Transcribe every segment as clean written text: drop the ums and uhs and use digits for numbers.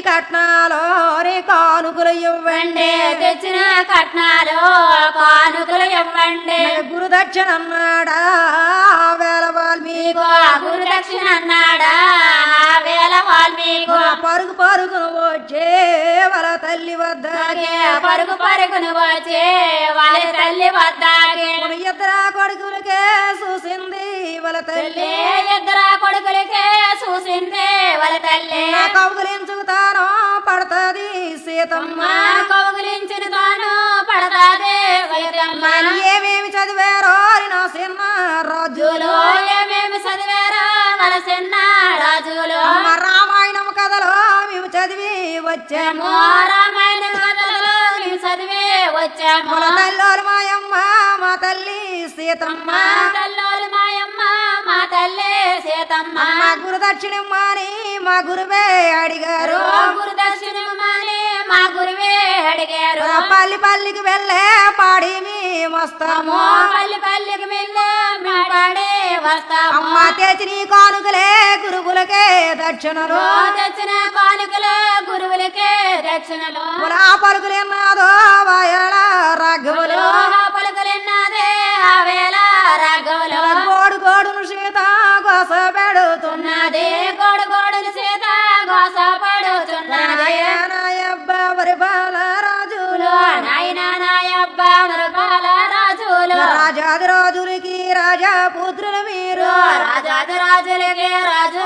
కట్నాలో కానుకలు ఇవ్వండి తెచ్చిన కట్నాలు కానుకలు ఇవ్వండి గురుదక్షిణ అన్నాడా వేల వాల్మీకు గురుదక్షిణ అన్నాడా వేల వాల్మీకు పరుగు పరుగును వచ్చే వాళ్ళ తల్లి వద్దకే పరుగు పరుగును వచ్చే వాళ్ళ తల్లి వద్దకే ఇద్దరు కొడుకులకే చూసింది వాళ్ళ తల్లి ఇద్దరు కొడుకులకే చూసింది వాళ్ళ తల్లి కౌగులించుతాను పడతాది సీతమ్మ కౌగులించిన తాను పడతాది వలితమ్మ ఏమేమి చదివారో నా చిన్న రాజులు ఏమేమి చదివారో మన చిన్న రాజులు రామాయణం కథలో మేము చదివి వచ్చాము రామాయణం కథలో మేము చదివి వచ్చాము తల్లోలు మాయమ్మ మా తల్లి సీతమ్మ తల్లోలు మాయమ్మ మా తల్లి సీతమ్మ మా గురుదక్షిణమ్మని మా గురువే అడిగారు గురుదక్షిణమ్మని మా గురువే అడిగారు పల్లి పల్లికి వెళ్ళే పాడి మేమొస్తాము పల్లి పల్లికి వెళ్ళే మేము పాడి వస్తాము అమ్మ తెచ్చిన కానుకలే గురువులకే దక్షిణలు తెచ్చిన కానుకలే గురువులకే దక్షిణలు ఆ పలుకులేనాదో వాయల రాఘవులు పలుకులెన్నదే ఆ వేళ రాఘవులు గోడు గోడును సీత గోస పెడుతున్నది గోడు గోడును సీత గోస పడుతున్నది నాయబ్బ వరి బాల రాజులు నాయన నాయబ్బ మరుపాల రాజులు రాజాది రాజులకి రాజా పుత్రులు మీరు రాజాది రాజులకి రాజు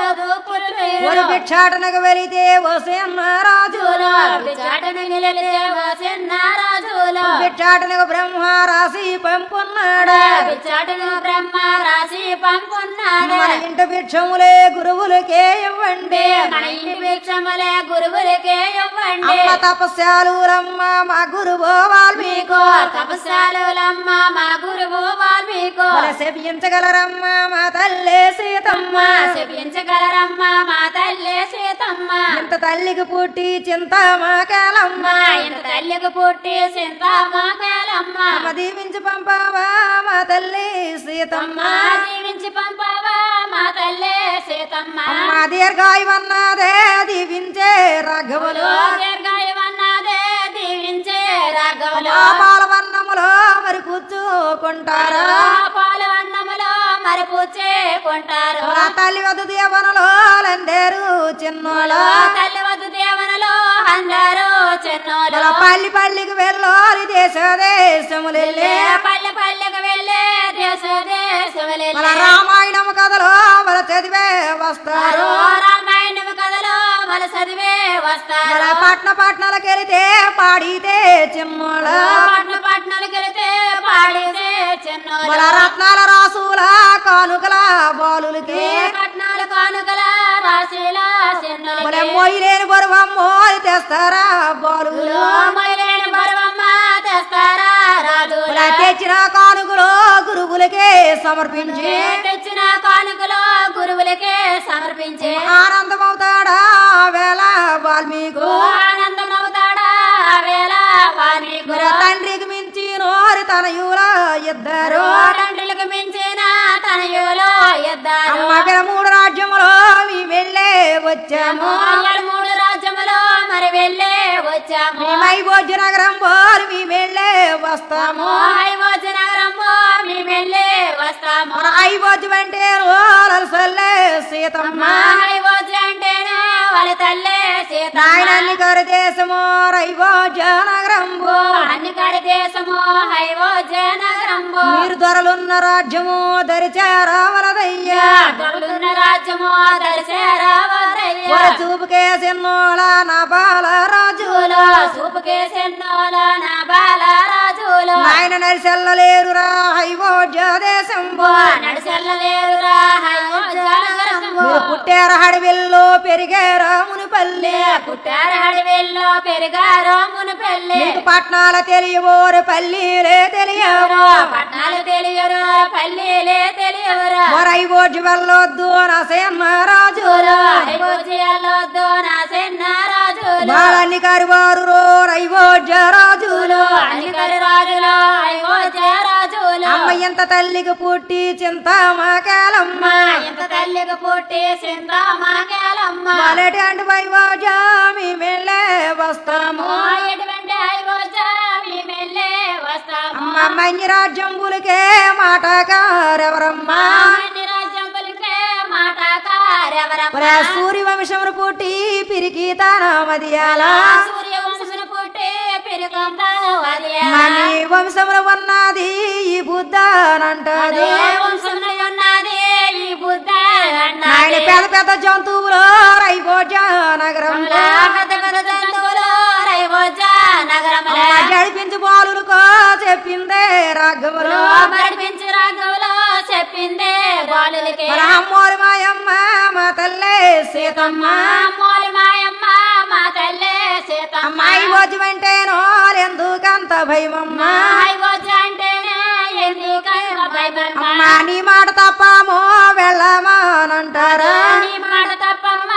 ఒక భిక్షాటనకు వెళితే వసేన్న రాజులు భిక్షాటనకు వెళితే వసేన్న రాజులు భిక్షాటనకు బ్రహ్మ రాసి పంపున్నాడు భిక్షాటనకు బ్రహ్మ రాసి పంపున్నాడు మన ఇంటి భిక్షములే గురువులకే ఇవ్వండి మన ఇంటి భిక్షములే గురువులకే ఇవ్వండి అమ్మ తపస్యాలులమ్మ మా గురువు వాల్మీకు తపస్యాలులమ్మ మా గురువు వాల్మీకు శపించగలరమ్మ మా తల్లి సీతమ్మ శపించగలరమ్మ మా తల్లి సీతమ్మ ఇంత తల్లికి పుట్టి చింత మాకేలమ్మ ఇంత తల్లికి పుట్టి చింత మాకేలమ్మ దీవించి పంపావా మా తల్లి సీతమ్మ దీవించి పంపావా మా తల్లి సీతమ్మ అమ్మ దీర్ఘాయువన్నదే దీవించే రాఘవులు దీర్ఘాయువన్నదే దీవించే రాఘవులు పాలవన్నములో మరి కూర్చుకుంటారు పాలవన్నములో మరి పూచేకుంటారు తల్లి వద్ద దేవనలో లందేరు చిన్నోలో తల్లి వద్ద దేవనలో అందరూ చిన్నోలు పల్లి పల్లికి వెళ్ళోరి దేశ దేశములెళ్ళే పల్లె పల్లెకి వెళ్ళే దేశ దేశములెళ్ళే రామాయణం కథలో వాళ్ళ చదివే వస్తారు రామాయణం కథలో మన చదివే వస్తారు పట్నాలకు వెళితే పాడితే చిన్నోళ పట్నాలకు వెళితే పాడితే చిన్నోలు రత్నాల రాసుల కానుకల బాలులకి పట్నాల కానుకల రాశిల చిన్నోలు మొయ్యలేని బరువమ్మో తెస్తారా బాలులు మొయ్యలేని బరువమ్మ తెస్తారా రాజుల తెచ్చిన కానుకలు గురువులకే సమర్పించి తెచ్చిన కానుకలు గురువులకే సమర్పించి ఆనందమవుతాడా వేళ వాల్మీకు ఆనందమవుతాడా వేళ వాల్మీకు తండ్రికి మించి నోరి తనయుల ఇద్దరు తండ్రులకు మించిన తనయులు ఇద్దరు అక్కడ 3 రాజ్యములో మీ వెళ్ళే వచ్చాము 3 రాజ్యములో మరి వెళ్ళే వచ్చాము మైభోజ్య నగరం పోరు మీ వెళ్ళే వస్తాము ఐవోజ నగరంలో మేము వెళ్ళే వస్తాము ఐభోజ్యం అంటే సల్లే సీతమ్మ ఐవోజ అంటేనే వాళ్ళ తల్లే సీత నాయనన్ని గారి దేశము రైభోజ్య నగరంబు అన్ని కాడి దేశము ఐవోజ నగరంబు మీరు దొరలున్న రాజ్యము దరిచారావలదయ్యా దొరుకుతున్న రాజ్యము దరిసేరావదయ్యా చూపుకే సిన్నోళ నా బాల రాజులో చూపుకేసెన్నోల నా బాల రాజులు నాయన నరిసెల్లలేరురా హైవోజ్య దేశంబు నడిచెల్లలేరురా ఐవోజ నగరంబు పుట్టార హడివిల్లో పెరిగారా మునిపల్లి పుట్టారు అడవిల్లో పెరిగారు మునిపెల్లి మీకు పట్నాల తెలియబోరు పల్లీలే తెలియవు పట్నాలు తెలియరు పల్లీలే తెలియరు హైవోజ్య వెళ్ళొద్దు నా సేన రాజులు ఐవోజీయాలొద్దు నా చిన్న రాజులు వాళ్ళని కరివారు రైవోజ్య రాజులు అధికారి రాజులు ఐవోజ రాజులు అమ్మ ఎంత తల్లికి పుట్టి చింత మాకేలమ్మ ఇంత తల్లికి పుట్టి సింత మాకేలమ్మ వాళ్ళటి వైవోజ మీ మన్ని రాజ్యంబులకే మాటకారెవరమ్మా రాజ్యంబులకే మాటకారెవరమ్మా సూర్యవంశమును పుట్టి పిరికి తన మదియాల సూర్యవంశమును పుట్టి పిరికంత మని వంశములు ఉన్నది ఈ బుద్ధనంటది వంశమున ఉన్నది ఈ బుద్ధ ఆయన పెద్ద పెద్ద జంతువులు రైబోజ నగరంలో పెద్ద పెద్ద జంతువులు రైబోజ నగరంలో జడిపించి బాలులకో చెప్పిందే రాఘవులు మరిపించి రాఘవులు చెప్పిందే బాలులకి అమ్మోరి మాయమ్మ మా తల్లే సీతమ్మ అమ్మోరి మాయమ్మ మా తల్లే సీతమ్మ అమ్మాయి వచ్చి వెంటేనో ఎందుకంత భయమమ్మ హైవోజ అంటేనే ఎందుకైన భయమమ్మ అమ్మా నీ మాట తప్పమో వెళ్ళమానంటారా నీ మాట తప్పమ్మ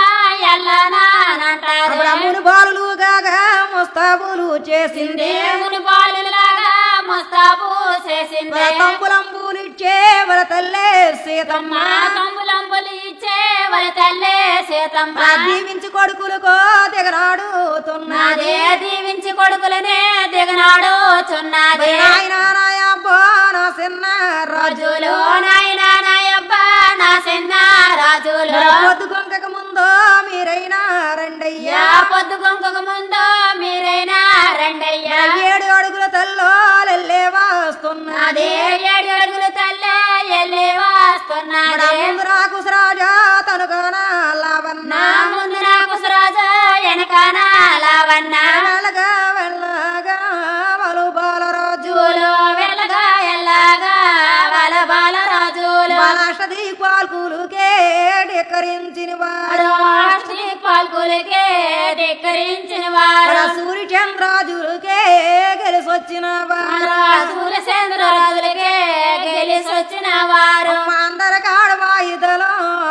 ఎల్లనానంటారు బ్రహ్ముని బాలులు గాగా ముస్తాబులు చేసింది దేవుని బాలులాగా ముస్తాబు చేసింది తంబులంబులు ఇచ్చే వర తల్లే సీతమ్మ కంబులంబులు ఇచ్చే వాళ్ళ తల్లే సీతమ్మ దీవించి కొడుకులకో దిగనాడుతున్నది దీవించి కొడుకులనే దిగనాడుచున్నది నాయనా నాయబ్బో నా చిన్న రాజులు నాయనా నాయబ్బా నా చిన్న రాజులు పొద్దు కొంకక ముందో మీరైనా రండయ్యా పొద్దు కొంకకు ముందు మీరైనా రండయ్యా 7 అడుగుల తల్లో లెల్లే వస్తున్నది 7 అడుగుల తల్లే ఎల్లే వస్తున్నది ముందు నాకు రాజా తనుకోన లావన్న ముందు నాకు రాజా వెనకాన లావన్న వెళ్ళగా వెళ్ళగా వలు బాలరాజు వెళ్ళగా ఎల్లగా వాళ్ళ బాలరాజులు బాలాష్టది పాల్కులుకే డెక్కరించిన వారు పాల్గొలకే ధిక్కరించిన వారు సూర్యచంద్రాజులకే గెలిసొచ్చిన వారు సూర్యచంద్రరాజులకే గెలిసొచ్చిన వారు అందరి కాడ వాయిదలో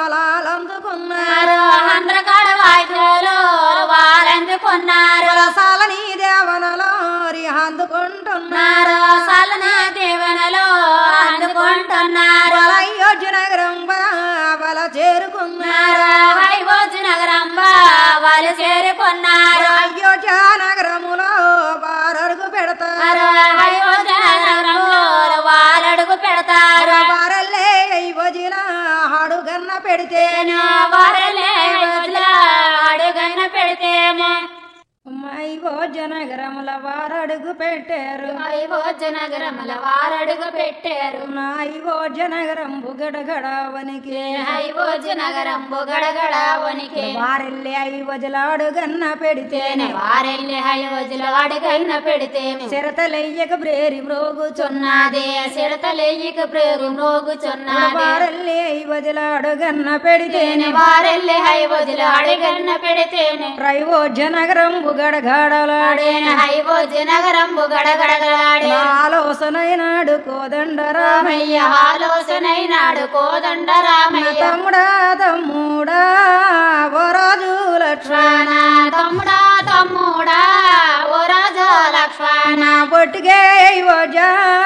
అందుకున్నారు అందరకాడ వాయిద్యాలు వాళ్ళందుకున్నారు సాలని దేవనలో అందుకుంటున్నారు సలన దేవనలో అందుకుంటున్నారు అయోధ్య నగరం బల చేరుకున్నారు హైవోజు నగరం వాళ్ళు చేరుకున్నారు అయోధ్య నగరములో వారడుగు పెడతారు అయోధ్య నగరంలో వాళ్ళడుగు పెడతారు వారల్లే అయోధ్యల అడుగన్న పెడితే వారలే అడుగైన పెడితేమో అయోధ్య నగరముల వారడుగు పెట్టారు అయోధ్య నగరముల వారడుగు పెట్టారు అయోధ్య నగరం గడగడవనికి అయోధ్య నగరం గడగడ వనికి వారెళ్ళి అయోధ్యల అడుగన్న పెడితేనే వారెళ్ళి అయోధ్యలో అడుగైన పెడితేనే చిరతలెయ్యక బ్రేరి మ్రోగుచున్నది సిడతలెయ్యక ప్రేరు మోగుచున్నది వారెళ్ళి అయోధ్యల అడుగన్న పెడితేనే వారెళ్ళి అయోధ్యలో అడుగన్న పెడితేనే అయోధ్య నగరం గడగడలాడేన అయోధ్య నగరం గడగడలాడే ఆలోచనైనాడు కోదండరామయ్య ఆలోచనైనాడు కోదండ రామయ్య తమ్ముడా తమ్ముడా ఓ రాజు లక్ష్మణ తమ్ముడా తమ్ముడా ఓ రాజా లక్ష్మణ బొట్టుకే అయోధ్య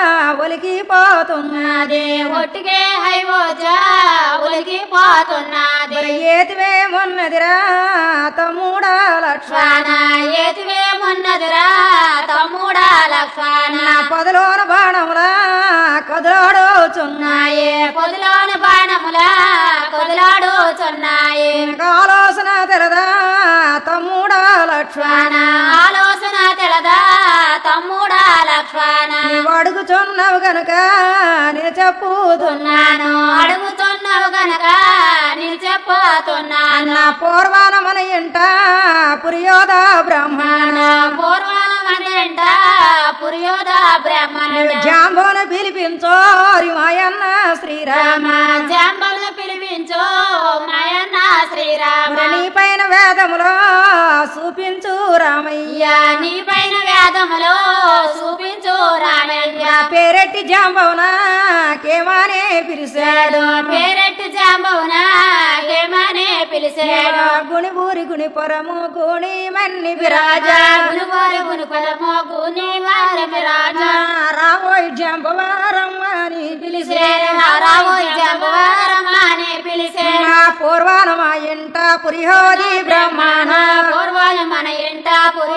ఒలికిపోతున్నది ఒట్టిగే అయోధ్య ఉలిగిపోతున్నది ఏతివే మొన్నదిరా తమ్ముడా లక్ష్మణ ఏతివే మొన్నదిరా తమ్ముడా లక్ష్మణ పొదలోన బాణములా కదలాడుచున్నాయి పొదిలోని బాణములా కొదలాడుచున్నాయి ఆలోచన తెలదా తమ్ముడా లక్ష్మణ ఆలోచన తెలదా తమ్ముడా లక్ష్మణ అడుగుచున్నావు గనుక నేను చెప్పుతున్నాను అడుగుతున్నావు గనక నేను చెప్పుతున్నాను నా పూర్వాన మన ఇంట పురియోధ బ్రాహ్మణ పూర్వాలమంట పురియోధ బ్రాహ్మణుడు జాంబోన పిలిపించో మాయన్న శ్రీరామ జాంబలను పిలిపించు మాయన్న శ్రీరామ నీ పైన వేదములో చూపించు రామయ్య నీ పైన వేదములో చూపించు రామయ్య పేరెట్టి జాంబవున కేమానే పిలిచాడు పేరెట్టు జాంబవునా ఏమనే పిలిచాడు గుణిబూరి గుణిపురము గుణి మన్ని విరాజా గునువారి గునుపరమో గుని వారమి రాజా రావోయ్ జాంబవారమ్మ అని పిలిచాడు రావోయ్ జాంబవారమ్మని పిలిచే నా పూర్వాన మా ఇంట పురిహోది బ్రహ్మణ పూర్వాలు మన ఇంట పురియోధ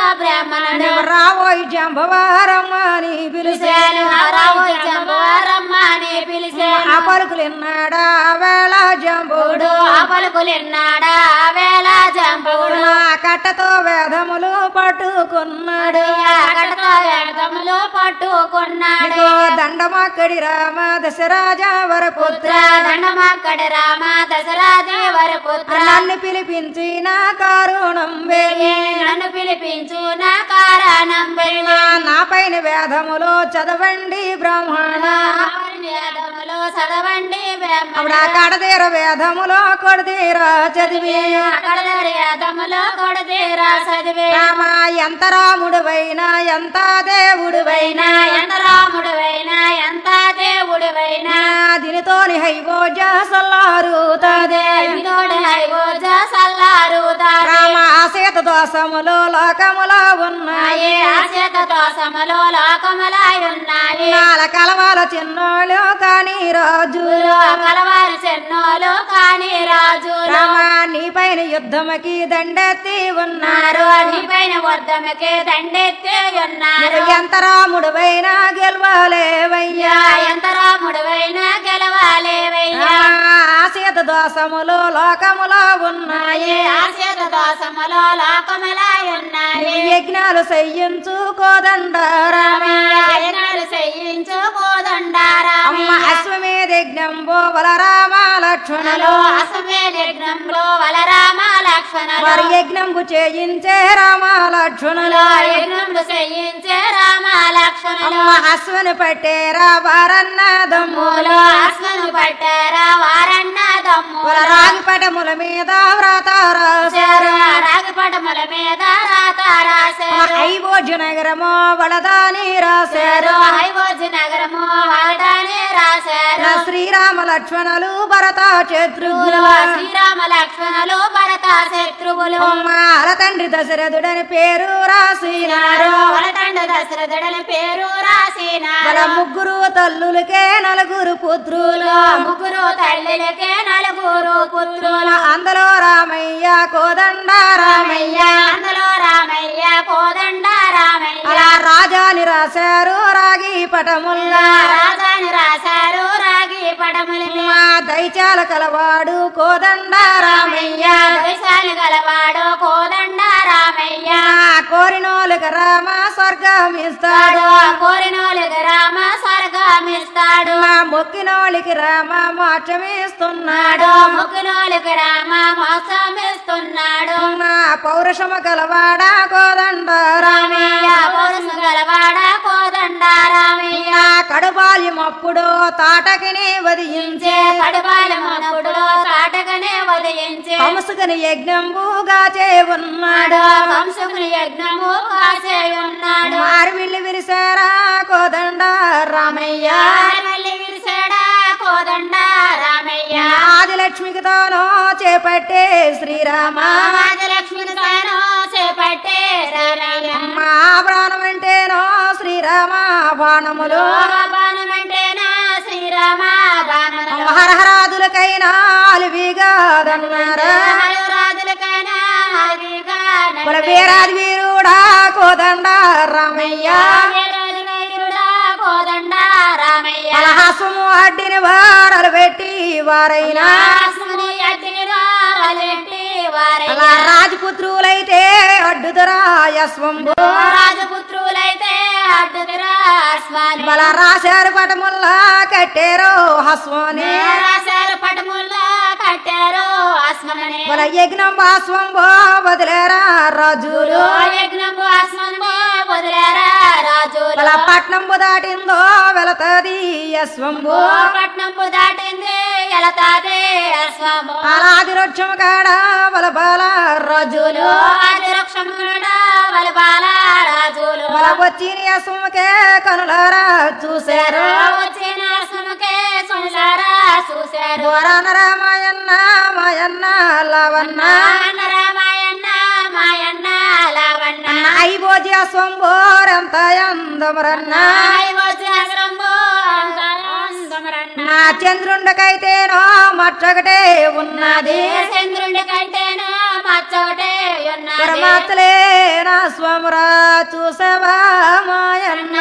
బ్రాహ్మణుడు రావోయ్ జంబవారమ్మ అని పిలిచాను రావోయ్ జంబవారమ్మ అని పిలిచాను ఆ పలుకులిన్నాడా వేళ జంబుడు ఆ పలుకులిన్నాడా వేళ జంబుడు నా కట్టతో వేదములు పట్టుకున్నాడు కటతో వేదములు పట్టుకున్నాడు దండమక్కడి రామ దశరాజా వరపుత్ర దండమక్కడి రామ దశరాజే వరపుత్ర నన్ను పిలిపించిన కారుణం వేలి నన్ను పిలిపించు నా కారణం నా పైన వేదములో చదవండి బ్రాహ్మణ వేదములో చదవండి అప్పుడు ఆ కడదీర వేదములో కొడదీరా చదివి అక్కడ వేదములో కొడదీరా చదివి రామ ఎంత రాముడువైనా ఎంత దేవుడువైనా ఎంత రాముడువైనా ఎంత దేవుడివైనా దీనితోని హైవోజ సల్లారుతాదే రామ ఆశేత దోషములో లోకములో ఉన్నాయి ఆశత దోషములో లోకములై ఉన్నాయి నాల కలవాల చిన్నోళ్ళు కానీ రాజులు కలవారు చెన్నోలు కాని రాజులు రామ నీ పైన యుద్ధముకి దండెత్తి ఉన్నారు నీ పైన వర్ధముకి దండెత్తి ఉన్నారు ఎంత రాముడువైనా గెలవలేవయ్యా ఎంత రాముడువైనా గెలవాలేవయ్యా ఆశేత దోషములు లోకములో ఉన్నాయి ఆశత దోషములో లోకములై ఉన్నాయి యజ్ఞాలు చెయ్యించుకోదండారామే యజ్ఞాలు చేయించు కోదండారామ అశ్వమేధ యజ్ఞం బోవల రామ లక్ష్మణులు అశ్వమేధ యజ్ఞంలో వలరామ లక్ష్మణులు వారి యజ్ఞంకు చేయించే రామ లక్ష్మణులు యజ్ఞములు చేయించే రామ లక్ష్మణులు అశ్వని పట్టేరా వారన్నదమ్ములు అశ్వను పట్టారా వారన్న దమ్ముల రాగి పటముల మీద వ్రత రాశారు రాగిపటముల మీద రాత రాశారు ఐవోజు నగరము వడదాని రాశారు హైవోజు నగరము వాడని రాశారు శ్రీరామ లక్ష్మణులు భరత శత్రుఘ్నులు శ్రీరామ లక్ష్మణులు భరత శత్రువులు అల తండ్రి దశరథుడని పేరు రాసినారు వాళ్ళ తండ్రి దశరథుడని పేరు రాసినారు వాళ్ళ ముగ్గురు తల్లులకే నలుగురు పుత్రులు ముగ్గురు తల్లులకే నలుగురు పుత్రులు అందులో రామయ్య కోదండ రామయ్య అందులో రామయ్య కోదండ రామయ్య అలా రాజాని రాశారు రాగి పటముల్లా రాజాని రాశారు రాగి పడములు దైత్యాల కలవాడు కోదండ రామయ్య దేశాలు గలవాడు కోదండ రామయ్య కోరినోలుగా రామ స్వర్గం ఇస్తాడు కోరినోలుగా రామ స్వర్గమిస్తాడు మొక్కినోళ్ళకి రామ మోక్షమిస్తున్నాడు ముగ్గునోలుగా రామ మోక్షమిస్తున్నాడు పౌరుషము కలవాడా కోదండ రామయ్య పౌరుషము గలవాడ కోదండ రామయ్య కడుబాల్యమప్పుడు తాటకిని వదిలించే కడుబాలమునప్పుడు తాటకనే ఉదయించే కంసుకుని యజ్ఞంబుగా చే ఉన్నాడు వంశముని యజ్ఞము కాసే ఉన్నాడు మారివిల్లి విరిసారా కోదండ రామయ్య మళ్ళీ విరిసాడా కోదండ రామయ్య ఆదిలక్ష్మికి తాను చేపట్టే శ్రీరామ రాజలక్ష్మిని తాను చేపట్టే రామయ్య మా ప్రాణం అంటేనో శ్రీరామ బాణములు బాణమంటేనా శ్రీరామ బాణములు హరహరాదులకైనా అలివిగాదన్నారు రాజులకైనా అదిగా మన వీరాది వీరుడా కోదండ రామయ్య వీరుడా కోదండ రామయ్య అలహాసము అడ్డిని వారలు పెట్టి వారైనా రాసుని అడ్డిని రాలెట్టి వారయ్య అలా రాజపుత్రులైతే అడ్డుదరా యశ్వంబు రాజపుత్రులైతే అడ్డుదిరా అశ్వాలు బల రాశారు పటముల్లా కట్టారు హస్వాని రాశారు పటముల్లా కట్టారు అశ్వమని బల యజ్ఞం భాస్వంబో వదిలేరా రాజులు యజ్ఞము అశ్వము వదిలేరా రాజులు బల పట్నంబు దాటిందో వెళతది యశ్వంబు పట్నంపు దాటింది ఎలతాది అశ్వము అలాది వృక్షం కాడ బల బాల రాజులు ఆది వృక్షముడా వలబాల రాజులు బల వచ్చిన యశ్వముకే కనులారా చూశారు వచ్చిన అశ్వముకే చూసారా చూశారు వరాన రామాయణ మాయన్న లవన్న అన్న రామాయణ మాయన్న లావಣ್ణ ఐబోజి అస్వంబోరంత అందమరన్న నా చంద్రుండకైతేనో మచ్చొకటే ఉన్నది చంద్రుడి కంటేనో మచ్చొకటే ఉన్నది పరమాత్లే నా స్వమురా చూసవా మాయన్న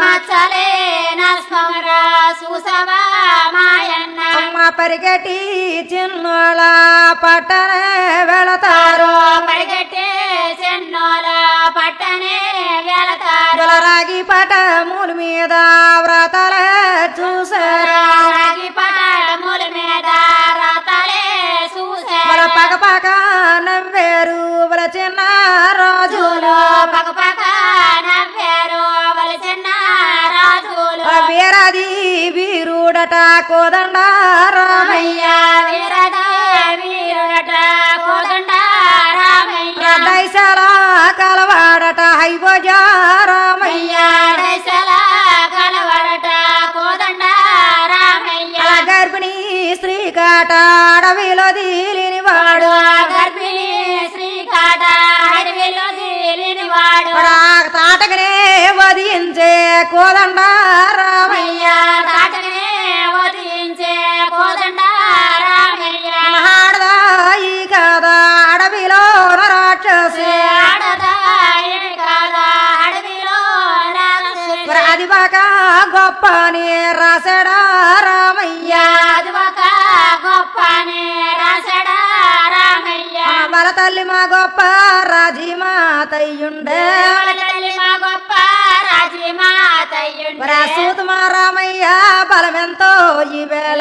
మచ్చలేన స్వమురా చూసవా మాయన్న అమ్మ పరిగెట్టి చిన్నోళ పట్టనే వెళతారు పరిగెట్టే చిన్నోల పట్టనే వెళతారు రాగి పటముల మీద వ్రతాలే చూసారా రాగి పటముల మీద రాతలే చూసారు పక పక నవ్వేరు వాళ్ళ చిన్న రాజులు పక్కపక్క నవ్వారు వాళ్ళ చిన్న రాజులు వీరది వీరుడట కోదండ రామయ్య వీరద వీరుడట కోదండ రామయ్య దైశాల కలవాడట హైవజ రామయ్య దశల కలవడట కోదండ రామయ్య గర్భిణీ స్త్రీ కాట అడవిలో దీలిని వాడు గర్భిణి శ్రీకాట అడవిలో దీలిని వాడు తాటకనే వధించే కోదండ రామయ్య తాటనే వధించే కోదండ రామయ్య ఆడదాయి కదా అడవిలో రాక్షసి ఆడదాయి కాదా అడవిలో రాక్షసి అది బాక గొప్ప అని రాసడా రామయ్య అది ఒక గొప్పనే రాసడా రామయ్య బల తల్లి మా గొప్ప రాజీమాతయ్యుండే వాళ్ళ తల్లి మా గొప్ప రాజీమాతయ్యుండే సూత మా రామయ్య బలమెంతో ఈవేళ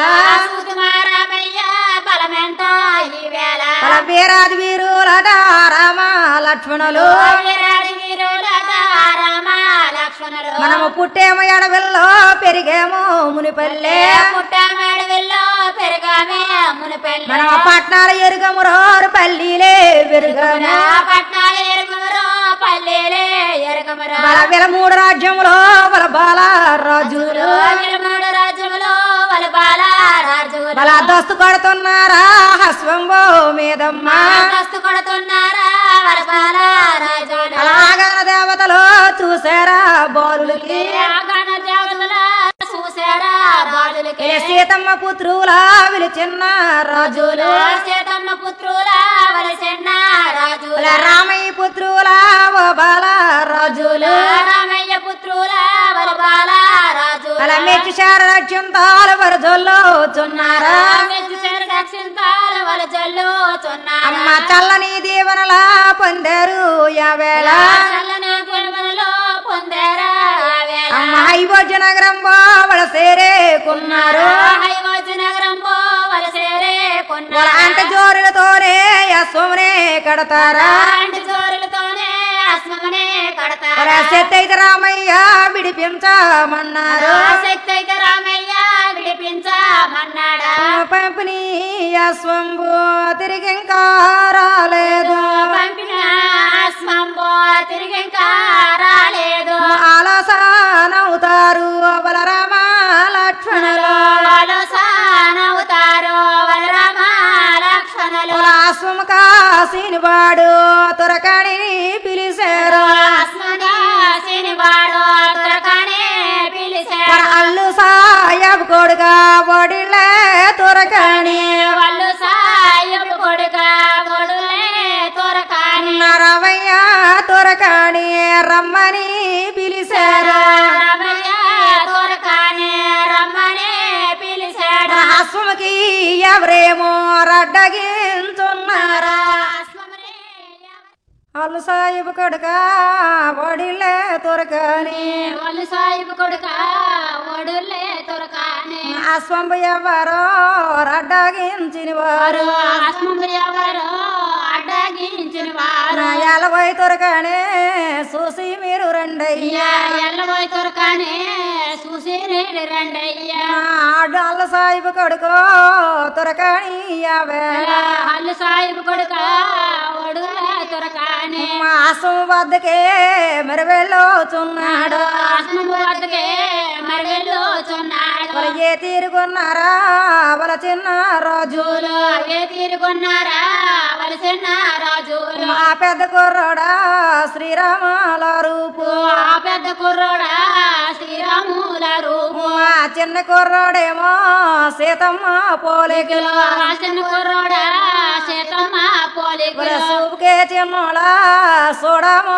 రామయ్య బలమెంతో ఈవేళ బల వీరాది వీరులట రామ లక్ష్మణులు వీరాది వీరులట రామ లక్ష్మణులు మనము పుట్టేమో ఎడవిల్లో పెరిగేమో మునిపల్లె పుట్టమేడవిల్లో పెరగామే మునిపెళ్ళి మనం పట్నాల ఎరుగమురో పల్లీలే పెరుగము పట్నాలు ఎరుగుమరో పల్లెలే ఎరగమరా బల వీళ్ళ మూడు రాజ్యములో బల బాల రాజులు మూడు రాజ్యములో వాళ్ళ బాల రాజులు బల దస్తు కొడుతున్నారా హస్వంబో మీదమ్మ దస్తు కొడుతున్నారా వాళ్ళ బాల రాజులు అలాగన దేవతలు చూసారా బాలులకి ఆగణ దేవతల చూసారా బాలులకి సీతమ్మ పుత్రుల విలిచిన్న రాజులు సీతమ్మ పుత్రుల వలసెన్న రాజుల రామయ్య పుత్రుల ఓ బాల రాజులు రామయ్య పుత్రుల వల బాల రాజుల అలా మెచ్చి శారక్షంతాల వరజొల్లో చున్నారా దక్షిణాల వల జల్లు అమ్మ చల్లని దీవెనలా పొందారు యావేళ చల్లని గుణములలో పొందారా అమ్మ హైవోజ నగరం బావల సేరేకున్నారు హైవోజ నగరం పోవలసేరే వాళ్ళ అంట జోరులతోనే అశ్వమునే కడతారా అంటి జోరులతోనే అస్మనే కడతారా వాళ్ళ శక్తి రామయ్య విడిపించమన్నారు శక్తి అయితే రామయ్య విడిపించమన్నాడా పంపిణీ అశ్వంబు తిరిగి ఇంకా రాలేదు పంపిన అస్మంబో తిరిగి ఇంకా రాలేదు ఆలసానవుతారు బలరామ లక్ష్మణులు వాళ్ళు సానవుతారు బలరామ లక్ష్మణులు అశ్వము కాసిని వాడు తురకని పిలిచారు అస్మగా శనివాడు తురకానే పిలిచాడు అల్లు సాయబ్ కొడుగా ఒడిలే తురకని వాళ్ళు సాయపు కొడుక కొడులే తురకాని రవయ్య తురకని రమ్మని పిలిచారు రమయ్య తురకాని రమ్మనే పిలిచాడు అశ్వముకి ఎవరేమో రడ్డగించున్నారా అల్లు సాయిబు కొడుక ఒడిలే తురకని వాళ్ళు సాయిపు కొడుక ఒడులే తురకాని అశ్వంబు ఎవరో రడ్డగించిన వారు ఆస్మంబు ఎవరు అడ్డగించిన వారు ఎలబోయి తురకనే చూసి మీరు రండయ్యా ఎల్లబోయి తురకాని చూసి రండయ్యా ఆడు అల్లు సాయిబు కొడుకు తురకని యావేళ అల్లు సాయిపు కొడుక ఒడులే తురకాని అశ్వం వద్దకే మెరవెళ్ళోచున్నాడు ఆస్మంబు వద్దకే మరి వెళ్ళుచున్నాడు ఏ తీరుకున్నారా వాళ్ళ చిన్న రాజులు ఏ తీరుకున్నారా వలసిన రాజులు ఆ పెద్ద కుర్రోడా శ్రీరామాల రూపు ఆ పెద్ద కుర్రోడా శ్రీరాముల రూపు ఆ చిన్న కుర్రోడేమో సీతమ్మ పోలికలు ఆ చిన్న కుర్రోడా సీతమ్మ పోలికలు చూపుకే చిన్నోళ చూడమోదము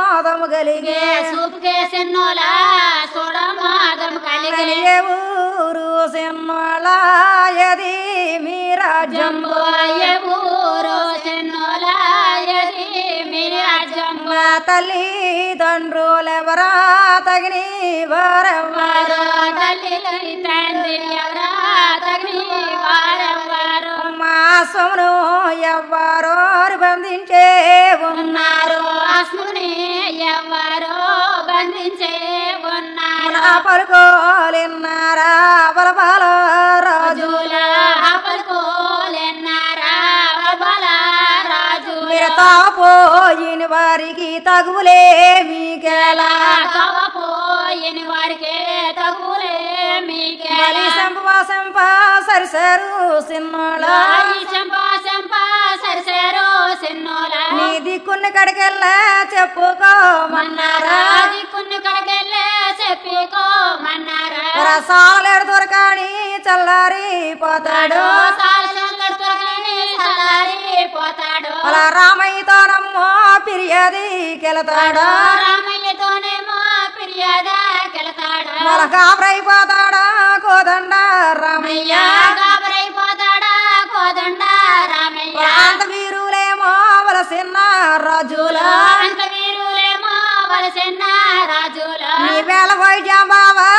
కలిగే చూపుకే సిన్నోలా చూడమాగము కలిగే ఏ ఊరు సిన్నోళ ఎది మీ రాజ్యం ఏ ఊరు సిన్నోలా ఎది మీ రాజ్యం తల్లి తండ్రులెవరా తగిని వారెవ్వరు తల్లి తండ్రి ఎవరా తగిని వారెవ్వరు మాసమును ఎవ్వరో బంధించే ఉన్నారు అస్ముని ఎవరో బంధించే ఉన్నారు నా పలుకోలిన్నారా బలబాల రాజుల పలుకోలేన్నారా బల రాజు మీరు తాపోయిన వారికి తగులే మీకెలా పోయిన వారికి తగులే మీకే సంప సరిసరు సిన్నోళ చంపా చంపా సరిసారో సిన్నోల నీ దిక్కుని కడికెళ్ళా చెప్పుకోమన్నారా దిక్కుని కడకెళ్ళే చెప్పుకోమన్నారా సాలెడు దొరకాని చల్లారి పోతాడు పోతాడు అలా రామయ్యతోనమ్మో ఫిర్యాదికెళతాడు రామయ్యతోనేమో ఫిర్యాదకెళతాడు మన గాబరైపోతాడా కోదండ రామయ్య గాబరైపోతాడా కోదండ రామయ్య అంత వీరులేమో వలసిన రాజుల అంత వీరులేమో వలసిన రాజుల నీ వేళ వైద్యం బావా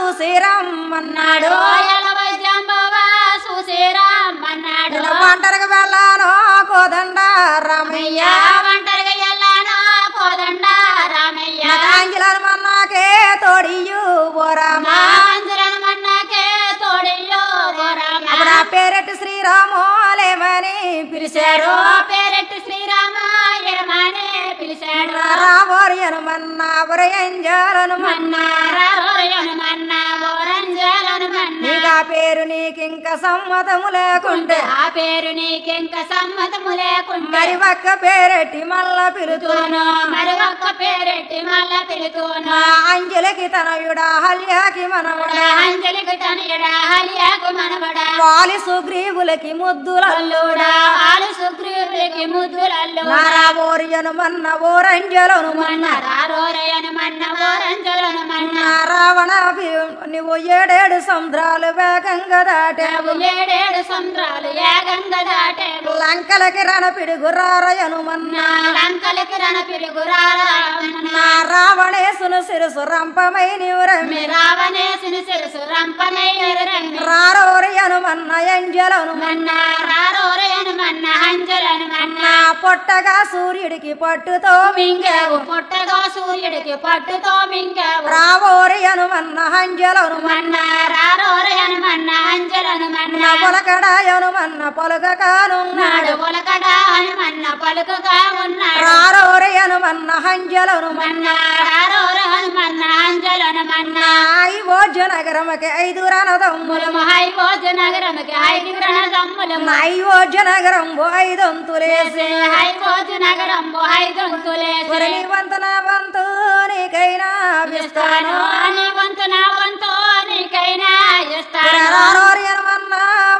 చూసిరమ్మన్నాడు వైద్యంబావా చూసిరమ్మన్నాడు ఒంటరిగా వెళ్ళాను కోదండ రామయ్య ఒంటరిగా వెళ్ళాను కోదండ రామయ్య ఆంజలను మన్నాకే తోడియు ఓ రామ అంజలను మన్నాకే తోడియో ఓ రామ అప్పుడు ఆ పేరెట్టి శ్రీరామోలేమని పిలిచారు పేరెట్టి శ్రీరామ ఎడమని పిలిచాడు రావోరియను మన్నా వరయంజాలను మన్నా రారోయను మన్నా ఓరంజలను మన్నా నీకు ఆ పేరు నీకింక సమ్మతము లేకుంటే ఆ పేరు నీకింక సమ్మతము లేకుంటే మరి ఒక్క పేరెట్టి మళ్ళా పిలుతును మరి ఒక్క పేరెట్టి మళ్ళా పిలుతును అంజలికి తనయుడా హల్యాకి మనవడా అంజలికి తనయుడా హల్యాకు మనవడా వాలి సుగ్రీవులకి ముద్దులల్లుడా ఆలు సుగ్రీవులకి ముద్దులల్లు నారావోరియను మన్న ఓరంజలను మన్న రారోరయను మన్న ఓరంజలను మన్న రావణ నువ్వు ఏడేడు సముద్రాలు వేగంగా దాటావు ఏడేడు సంద్రాలు ఏగంగా దాటేవు లంకలకి రణపిడి గుర్రారయను మన్నా లంకలకి రణ పిరుగురారా నా రావణేశును శిరసు రంపమై నీవు రమ్మి రావణేశుని శిరసు రంపమై రమ్మి రారోరియను మన్న ఎంజలను మన్న రారోరయను మన్న అంజలను మన్న నా పొట్టగా సూర్యుడికి పట్టుతో మింగేవు పుట్టగా సూర్యుడికి పట్టుతో మింగేవు రావోరియను మన్న హంజలను మన్న రారోరయను మన్న అంజలను మన్న పొలకడాయను మన్న పొలకకానున్నాడు నాడు పొలకడా అని మన్న పలుకుగా ఉన్నాడు రారోరియను మన్న హంజలను మన్న రారోరయను మన్న అంజలను మన్న అయోధ్య నగరముకి 5 రణదమ్ములు హైపోజ నగరముకి 5 రణదమ్ములు అయోధ్య నగరం 5 అంతులేసి హైపోజ నగరం 5 అంతులేసి నీ వంతు నా వంతు నీకైనా ఇస్తాను నీ వంతు నా వంతు నీకైనా ఇస్తాను రారోరియను మన్న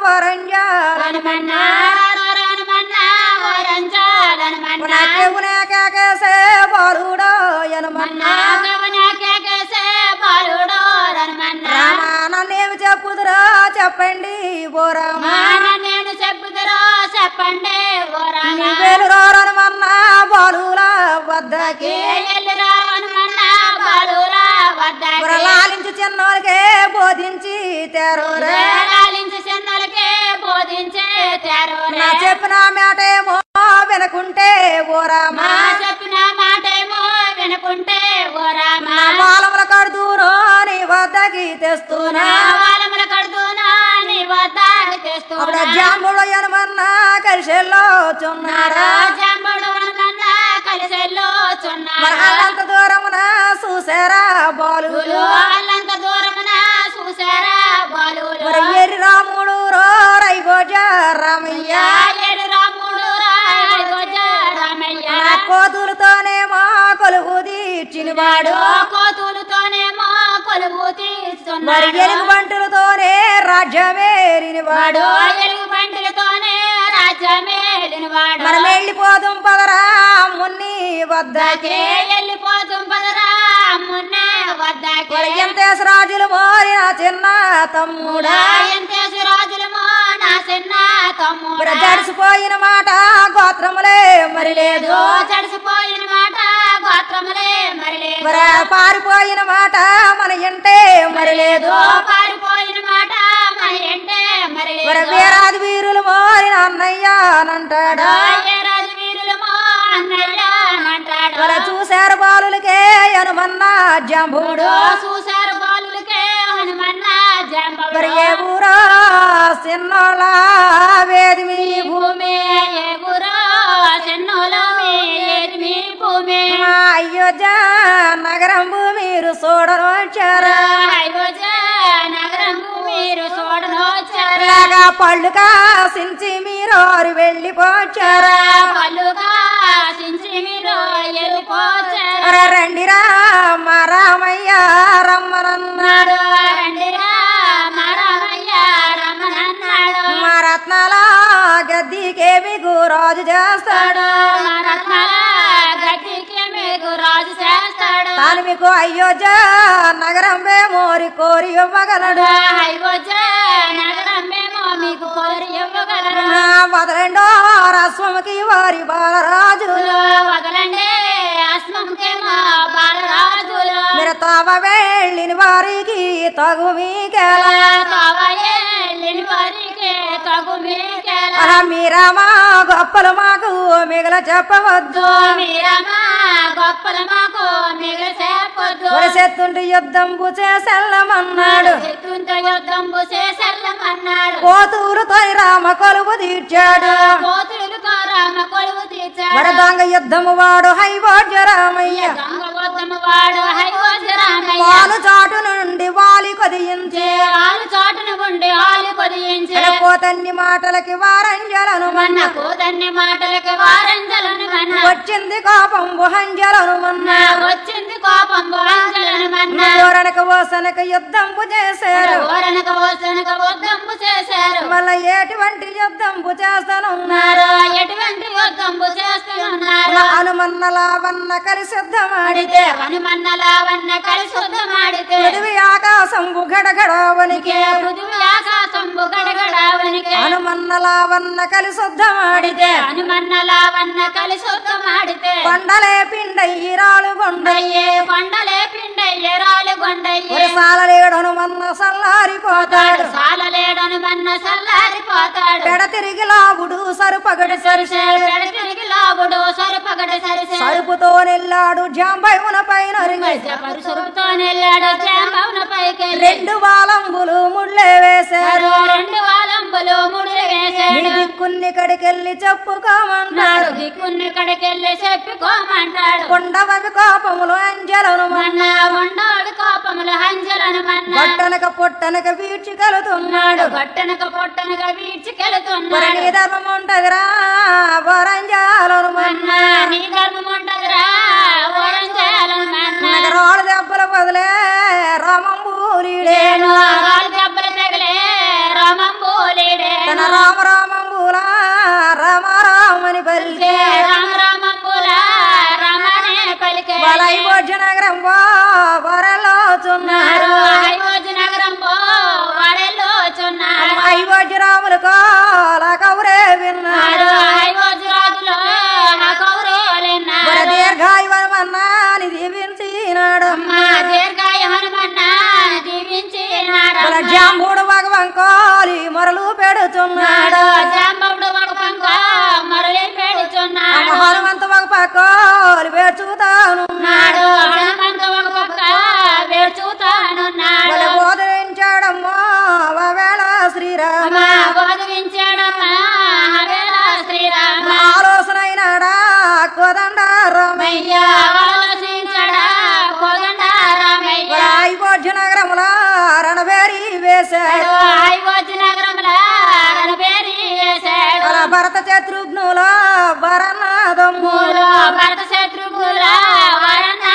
వరంజాలను మన్నా రారోరయను మన్న ఓరంజాలను మన్న నాకేసే బాలుడోయను మన్న గవనాకేసే బాలుడోరను మన్న నన్నేమి చెప్పుదురో చెప్పండి ఓ రామ నేను చెప్పుదురో చెప్పండి ఓ రామ వేలు రారను మన్న బాలుల వద్దకి ఎల్లు రావను మన్న బాలురా వద్దకి లాలించి చిన్నోళ్ళకే బోధించి తెరోరే లాలించి చిన్నలకే బోధించే తెరోరే నా చెప్పిన మాటేమో వినకుంటే ఓ రామ చెప్పిన మాటేమో వినుకుంటే ఓ రామ బాలముల కడుతూనో నీ వద్దకి తెస్తున్నా వాళ్ళముల కడుతున్నా నీ వద్దకి తెస్తున్నా అప్పుడు జాంబుడు ఎనుమన్నా కలిసెల్లో చున్నారా జాంబడు మన్న కలిసెల్లో చున్నారా అంత దూరమున చూసారా బాలులు వాళ్ళంత దూరమున చూసారా బాలులు ఎరి రాముడు రైగోజ రామయ్య ఏడు రాముడు రాజ రామయ్య కోతులతోనేమో కొలువు తీర్చినవాడు కోతులతోనేమో కొలువు మరి తీస్తున్నాడు ఎలుగు బంటులతోనే రాజ్యమేరినవాడు ఎలుగు బంటులతోనే రాజ్యం రాజ్యమేలిన వాడు మనం వెళ్ళిపోదాం పదరా మున్ని వద్దకే వెళ్ళిపోతాం పదరా మున్న వద్దకే ఎంతేసి రాజులు మోరిన చిన్న తమ్ముడా ఎంతేసి రాజులమో నా చిన్న తమ్ముడు జడిసిపోయిన మాట గోత్రములే మరి లేదు చడిసిపోయిన మాట గోత్రములే మరి లేదు పారిపోయిన మాట మన ఇంటే మరి లేదు పారిపోయిన మాట మన ఎంటే మరి లేదు వీరాది వీరులు మోరిన అన్నయ్య అనంటాడా రాజు వీరులమో అన్నయ్య అంటాడు చూశారు బాలులకే అనుమన్న జంబుడు చూశారు బాలులకే హనుమన్న మరి జంబుడు ఏ ఊరో చిన్నోళ్ళ వేది మీ భూమి ఏ గురో చెన్నోలో మీ భూమి మా అయోధ్య నగరం మీరు చూడరు వచ్చారా అయోధ్య నగరం మీరు చూడనొచ్చారా ఇలాగా పళ్ళు కాసించి మీరు వెళ్ళిపోచారా పళ్ళుగా సించి మీరు వెళ్ళిపోచారా రండిరా మా రామయ్య రమ్మనన్నాడు రండిరా మా రామయ్య రమ్మనన్నాడు మా రత్నాల గద్దికే మీకు రాజు చేస్తాడు మా రత్నాల గట్టికి మీకు రాజు చేస్తాడు తాను మీకు అయోధ్య నగరం మోరి కోరి ఇవ్వగలడు అయోధ్య నగరం మేము మీకు కోరి ఇవ్వగలరు వదలండో రస్వముకి వారి బాలరాజులు వదలండి అస్మంకేమో బాలరాజులు మీరు తావ వెళ్ళిన వారికి తగు మీకెలా తవయెళ్ళిన వారికి తగు మీకెలా అలా మీరామా గొప్పలు మాకు మిగల చెప్పవద్దు మీరమా గొప్పలు మాకు మిగిలి చెప్పొద్దు చెత్తుంటే యుద్ధంబు చేసెల్లమన్నాడు చెట్టుంతో యుద్ధంబు చేసెల్లమన్నాడు కోతూరుతో రామ కొలువు తీర్చాడు కోతులతో రామ కొలువు తీర్చాడు వరదాంగ యుద్ధము వాడు హైవోడ్య రామయ్య దొంగ వద్దము వాడు హైవోజ రామయ్య పాలు చాటు నుండి వాలి కొదియించే ఆలు చాటును గుండి ఆలు కొదియించే పోతన్ని మాటలకి వారంజలను మన్న కూతన్ని మాటలకి వారంజలను మన్న వచ్చింది కోపం హంజలను మన్న వచ్చింది కోపం వాంజలను మన్న ఓరనక ఓసనక యుద్ధంపు చేశారు ఓరనక ఓసనక యుద్ధంబు చేశారు మళ్ళా ఎటువంటి యుద్ధంపు చేస్తానున్నారు ఎటువంటి యుద్ధంబు చేస్తున్నారు హనుమన్న లావన్న కలిసి సిద్ధమాడితే హనుమన్న లావన్న కలిసి యుద్ధమాడితే పృథివి ఆకాశంబు గడగడవనికి పృథివి ఆకాశంబు గడగడవనికి హనుమన్న లావన్న కలిసి సిద్ధమాడితే హనుమన్న లావన్న కలిసి యుద్ధమాడితే కొండలే పిండయ్యి రాళ్ళు కొండయ్యే కొండలే పిండయ్యే రాలు కొండయ్యే సాలలేడు హనుమన్న సల్లారిపోతాడు సాలలేడను మన్న సల్లారిపోతాడు పెడ తిరిగి లావుడు సరుపగడి సరిసే తిరిగి లాగుడు సరుపగడి సరిసే సరుపుతో నెల్లాడు జాంబైమున పైన సరుపుతో నెల్లాడు జాంబవున పైకి రెండు వాలంబులు ముళ్ళే వేశారు రెండు వాలంబులు ముడులు వేసాడు దిక్కున్ని కడికెళ్ళి చెప్పుకోమన్నాడు దిక్కుని కడికెళ్ళి చెప్పుకోమంటాడు కొండవవి కోపములు అంజలను మన్న ఉండోడు కోపములు హంజలను మన్న పట్టనక పొట్టనక వీడ్చికెళుతున్నాడు గట్టనక పొట్టనక వీడ్చికెళుతున్నాడు నీ ధర్మం ఉంటదిరా వరంజాలను మన్న నీ ధర్మం ఉంటదిరా వరంజాలను మన్న నగరాలు దెబ్బలు బదులే రామంబూలీడే నేను రాళ్ళు దెబ్బలు తగిలే రామంబూలేడే తన రామరామంబూల రామారామని పలికే రామ రామంబూల రామనే పలికే బలై భోజనగరం వరలోచున్నారు అయోధ్య నగరం వాడెల్లోచున్నాడు అయోధ్య రాములు కోల కౌరే విన్నాడు అయోధ్య రాజులో కౌరవులున్నాడు దీర్ఘాయువమన్నాని దీవించినాడు దీర్ఘాయ హనుమన్న దీవించినాడు జాంబుడు భగవంకోలి మొరలు పెడుతున్నాడు జాంబవుడు ఒక పంక మరలి పెడుచున్నాడు హనుమంతు ఒక పక్కోలి వేచుతానున్నాడు హనుమంత ఒక పక్క వేడుచుతానున్నాడు బోధించాడమ్మో వేళ శ్రీరామ బోధించాడమ్మా హవేళ శ్రీరామ ఆలోచన అయినాడా కోదండ రామయ్య ఆలోచించాడా కోదండ రామయ్య అయోధ్య నగరముల రణబేరి వేశాడు అయోధ్య నగరంలో రణబేరి వేశాడు భరత శత్రుఘ్నుల వరనాదమ్ములు భరత శత్రుఘ్నుల వరణ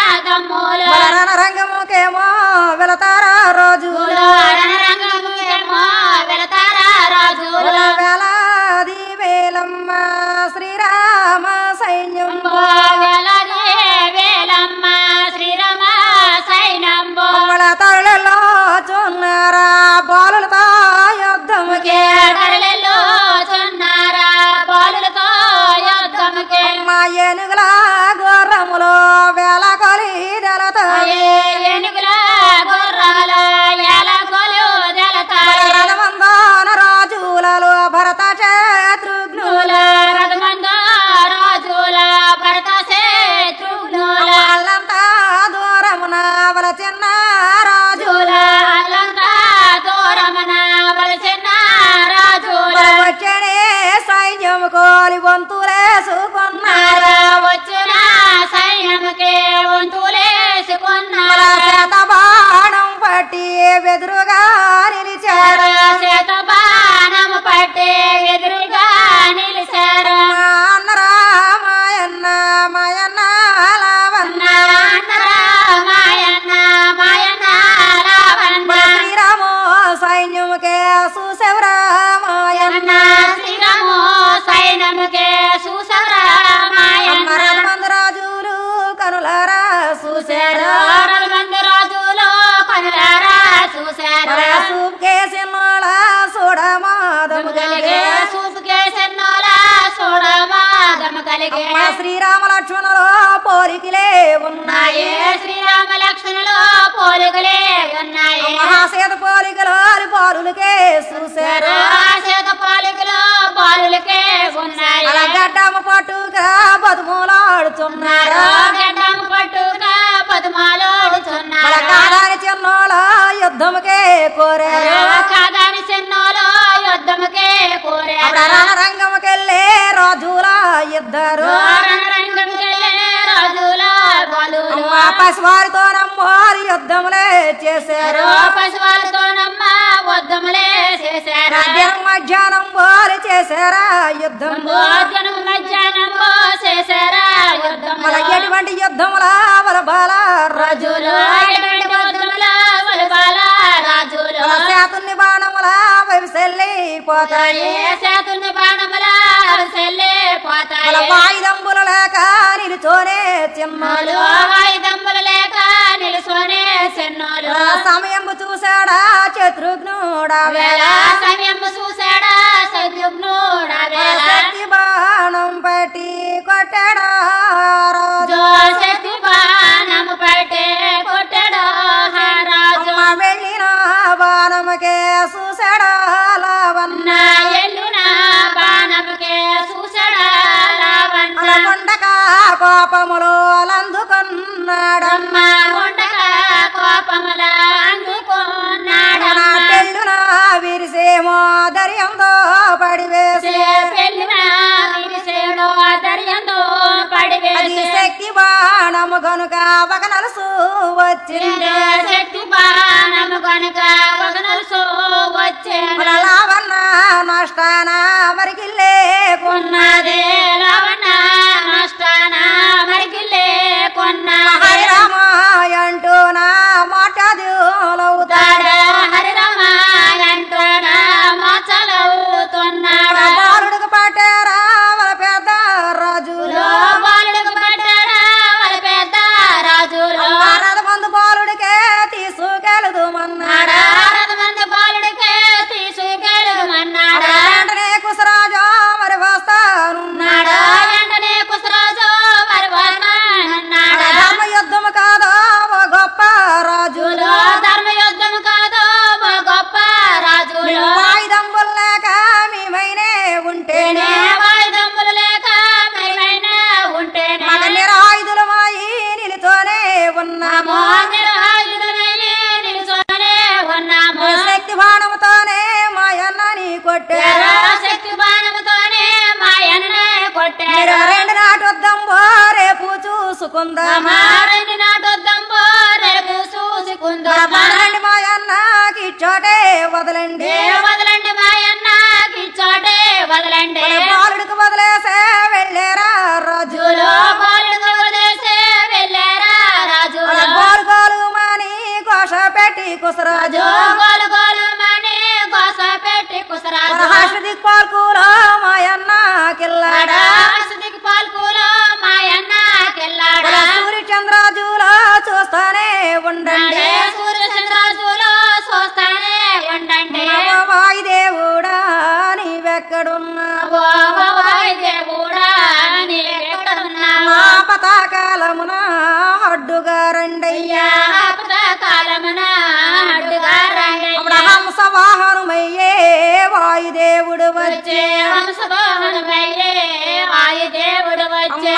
వెదురుగా నిలిచారు చేత బాణము పట్టే ఎదురుగా నిలిచారు అన్నరా మాయన్న మాయన్న లావన్న మాయన్న మాయన్న లావన్న శ్రీరాము సైన్యముకే చూసెవరా మాయన్న శ్రీరాము సైన్యముకే చూసరా మాయన్న మంది రాజులు కనులారా చూశారు మంది రాజులు కనులారా చూశారు కేసినోళ చూడమాదము కలిగే చూపుకేసన్నోలా చూడమాదము కలిగే శ్రీరామ లక్ష్మణులు పోలికలే ఉన్నాయి శ్రీరామ లక్ష్మణులు పోలికలే ఉన్నాయి మహాసేత పోలికలు బాలులకే చూశారు చేత పోలికలు బాలులకే ఉన్నాయి గడ్డము పట్టుగా బతుములాడుతున్నారు గడ్డము పట్టుగా పద్మాలోడుతున్నారు కాదాని చిన్నోళ యుద్ధముకే కోరారు కాదాని చిన్నోలో యుద్ధముకే కోరారు రంగముకెళ్ళే రాజుల ఇద్దరు రంగంకెళ్ళే రాజుల బాలులు పసివారితో నమ్మోరి యుద్ధములే చేశారు పశువులతోనమ్మ యుద్ధములే చేశారు మధ్యాహ్నం బోరి చేశారా యుద్ధం మధ్యాహ్నం చేశారా యుద్ధం ఎటువంటి యుద్ధముల బల రాజులు ఎటువంటి యుద్ధముల బలబాల రాజులు శాతుని బాణముల వెళ్ళిపోతాయి శాతుని బాణముల చెల్లిపోతాయి వాయిదంబులు లేక నిలుచోనే చిన్నోలు వాయుదంబులు లేక నిలుసోనే చిన్నోలు సమయం చూశాడా శత్రుఘ్నుడా వేళ సమయం చూశాడా శత్రుఘ్నుడా వేళ శక్తి బాణం పెట్టి కొట్టాడా రాజు శక్తి బాణము పట్టే కొట్టడో రాజు వెళ్ళిన బాణముకే చూశాడా లావన్న ఎల్లిన బాణముకే చూశాడా లావన్న కొండక కోపములు అందుకున్నాడమ్మ ఉండక కోపముల అందుకున్నాడు పెళ్ళున విరిసేమో దర్యంతో పడివేసి పెళ్ళిన విరిసేడో దర్యంతో అది పడివేసి శక్తి బాణము గనుక ఒక నలుసు వచ్చింది శక్తి బాణము కనుక ఒక నలుసు వచ్చే లావన్న నష్టాన మరికి లేకున్నది లవణ నష్టాన మరికి లేకున్నా హరిరామాయంటూ నా మాట దేవులవుతాడు హరిరమాయంటూ నా మోచలవుతున్నాడు బాలుడికి పట్టారా వాళ్ళ పెద్ద రాజులు బాలుడికి పడ్డాడా వాళ్ళ పెద్ద రాజులు భారత మందు బాలుడికే తీసుకెళదుమన్నాడా మంది బాలుడికే తీసుకెళ్ళమన్నాడు వెంటనే కుసరాజా మరి వస్తానున్నాడా వెంటనే కుసరాజు మరి వస్తానన్నాడు ధర్మ యుద్ధము కాదా ఓ గొప్ప రాజులు ధర్మ యుద్ధం కాదు మా గొప్ప రాజులు వాయిదంబులు లేక మేమైనే ఉంటేనే వాయుధములు లేక మేమైనా ఉంటేనే మగ నిరాయుధులు మాయి నిలుతోనే ఉన్నాము నిరాయుధులమై నిలుచొనే ఉన్నాము శక్తి బాణముతోనే మాయన్నని కొట్టారు శక్తి బాణముతోనే మాయన్నే కొట్టారు రెండు నాటు వద్దాం రేపు చూసుకుందామా రెండు నాటొద్దంబో రేపు చూసుకుందామా రండి మాయన్నకి చోటే వదలండి వదలండి మాయన్నకి చోటే వదలండి బాలుడికి వదిలేసే వెళ్ళారా రాజులు బాలుడు వదిలేసే వెళ్ళారా రాజులు గోలు గోలు మాని ఘోష పెట్టి కుసరాజు గోలు గోలు మని గోస పెట్టి కుసరాజు హర్షదిక్ పాల్కూలో మాయన్న కిల్లాడా దిక్కు పాల్కులో మాయన్న కెళ్ళాడా సూర్యచంద్రాజులో చూస్తానే ఉండండి సూర్యచంద్రాజులో చూస్తానే ఉండండి వాయుదేవుడా నీవెక్కడున్నావు దేవుడా నీవెక్కడున్నావు మా పతాకాలమున అడ్డుగా రండయ్యా కాలమున అడ్డుగా రండి హంస వాహనమయ్యే వాయుదేవుడు వచ్చే హంసవాహనమయ్యే వాయుదేవుడు వచ్చే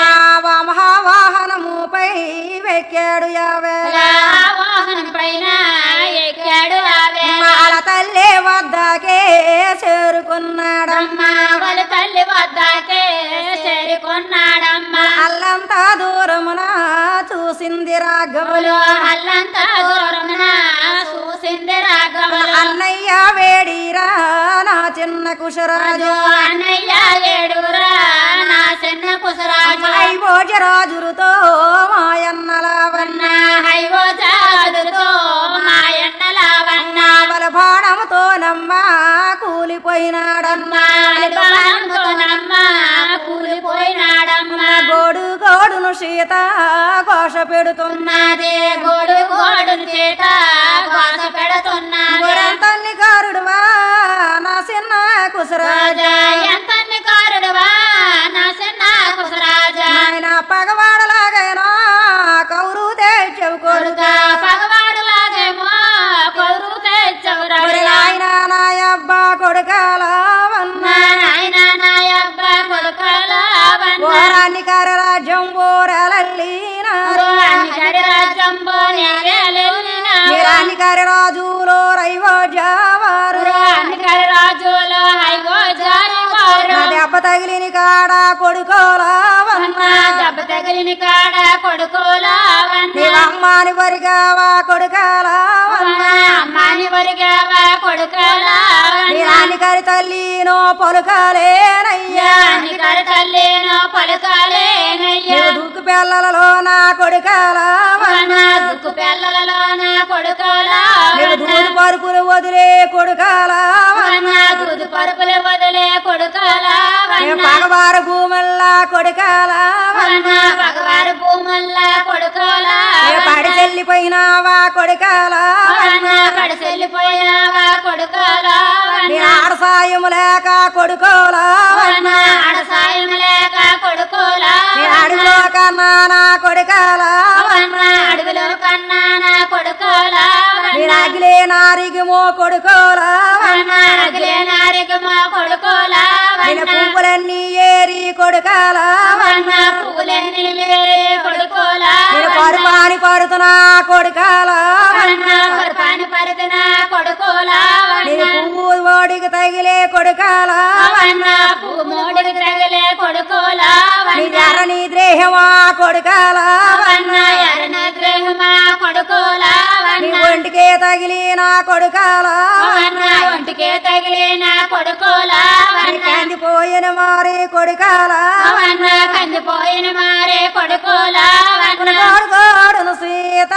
మహావాహనముపై వెక్కాడు యావేళ వాహనం పైన ఎక్కాడు వాళ్ళ తల్లి వద్దకే చేరుకున్నాడమ్మా వాళ్ళ తల్లి వద్దకే చేరుకున్నాడమ్మా అల్లంతా దూరమున చూసింది రాఘవులు అల్లంతా దూరమున చూసింది రాఘవులు అన్నయ్య వేడిరా నా చిన్న కుశరాజు అన్నయ్య వేడురా నా చిన్న కుశరాజు హైవోజరాజులతో మాయన్నలావన్న హైవో జాదుతో మాయన్న లావన్న బల బాణముతో నమ్మ కూలిపోయినాడమ్మ బాణంతోనమ్మ కూలిపోయినాడమ్మ గోడు గోడును సీత ఘోష పెడుతున్నది గోడు గోడును చేత ఘోష పెడుతున్నది తల్లి కారుడువా నా చిన్న కుశరాజా ఎంతన్ని కారుడువా నా చిన్న కుశరాజా ఆయన పగవాడలాగైనా కౌరు తెచ్చవు కొడుక పగవాడు లాగేమో కౌరు తెచ్చవురా ఆయన నాయబ్బ కొడుకాలవన్న నాయన నాయబ్బ కొడుకలావన్న ఓరాన్ని కర రాజ్యం ఓరలల్లినారు రాజ్యంబో నిరాని కరి రాజులో రైవోజావారు రాజులో హైగో జారివారు దెబ్బ తగిలిని కాడ కొడుకోలవన్న దెబ్బ తగిలిన కాడ కొడుకోలావన్న అమ్మాని వరిగావా కొడుకాలవన్న అమ్మాని వరిగావా కొడుకోలావన్న నిరాని కరి తల్లినో పలుకాలేనయ్యా గారి తల్లినో పలుకాలేనయ్యా దుక్కు పిల్లలలో నా కొడుకాలవన్న దుక్కు పిల్లలలో నా కొడుకోలావన్న దూదు పరుపులు వదిలే కొడుకాలవన్న దూదు పరుపులు వదిలే కొడుకోలావన్న పగవారు భూమల్లా కొడుకాలవన్న పగవారు భూముల్లా కొడుకోలావన్న పడి చెల్లిపోయినావా కొడుకాలవన్న పడి చెల్లిపోయినావా కొడుకోలావన్న ఆడ సాయం లేక కొడుకోలవన్న ఆడ సాయం లేక కొడుకోలావన్న అడుగులో కన్నా నా కొడుకాలవన్న అడవిలో కన్నా నా కొడుకోలావన్న అగిలే నారిగిమో కొడుకోలవన్న అగిలే నారికి మా కొడుకోలావన్న పువ్వులన్నీ ఏరి కొడుకాలవన్న పువ్వులన్నీ వేరే కొడుకోలావన్న పరుపాని పరుతున్నా కొడుకాలవన్న పరుపాని పరిదిన కొడుకోలావన్న పువ్వు ఓడికి తగిలే కొడుకాలవన్న పువ్వు మూడికి తగిలే కొడుకోలావన్న ఎర్రని ద్రేహమా కొడుకాలవన్న ఎర్రన గ్రహమా కొడుకోలావన్న ఒంటికే తగిలిన కొడుకాలవన్న ఒంటికే తగిలిన కొడుకోలావన్న కందిపోయిన మారి కొడుకాలవన్న కందిపోయిన మారే కొడుకోలావన్న గోడును సీత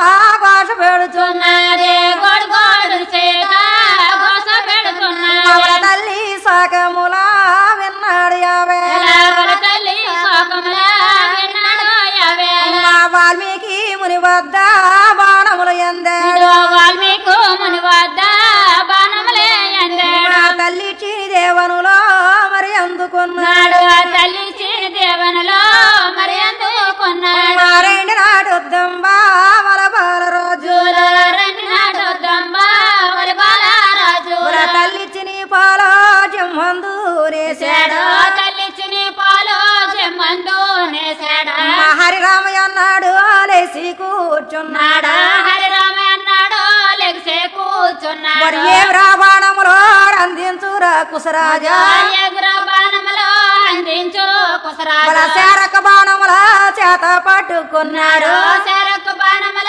భాష పెడుతున్నది గోడు గోడు చేత గోస పెడుతున్నది అవల తల్లి సకములా విన్నాడు యావే తల్లి శోకములా విన్నాడు యావేళ వాల్మీకి ముని వద్ద బాణములు ఎందాడు వాల్మీకు ముని వద్ద బాణములే ఎందాడు తల్లి దేవనులో మరి అందుకున్నాడు తల్లి చిని దేవనలో మరి అందుకున్నాడు నారాయణ నాటొద్దాం బావల బాలరాజు రెండు నాడు దంబా మరి బాలరాజు తల్లి చిని పాలో జమ్మందు నేసాడు తల్లి చిని పాలు చెమ్మందు నేసాడు హరిరామయ్య అన్నాడు లేచి కూర్చున్నాడా హరిరామ అన్నాడు లెగ్సే కూర్చున్నాడు మరి ఏ బాణములో అందించురా కుసరాజా ఎదుర బాణములో అందించు కుసరాజు శారక బాణముల చేత పట్టుకున్నాడు చెరకు బాణముల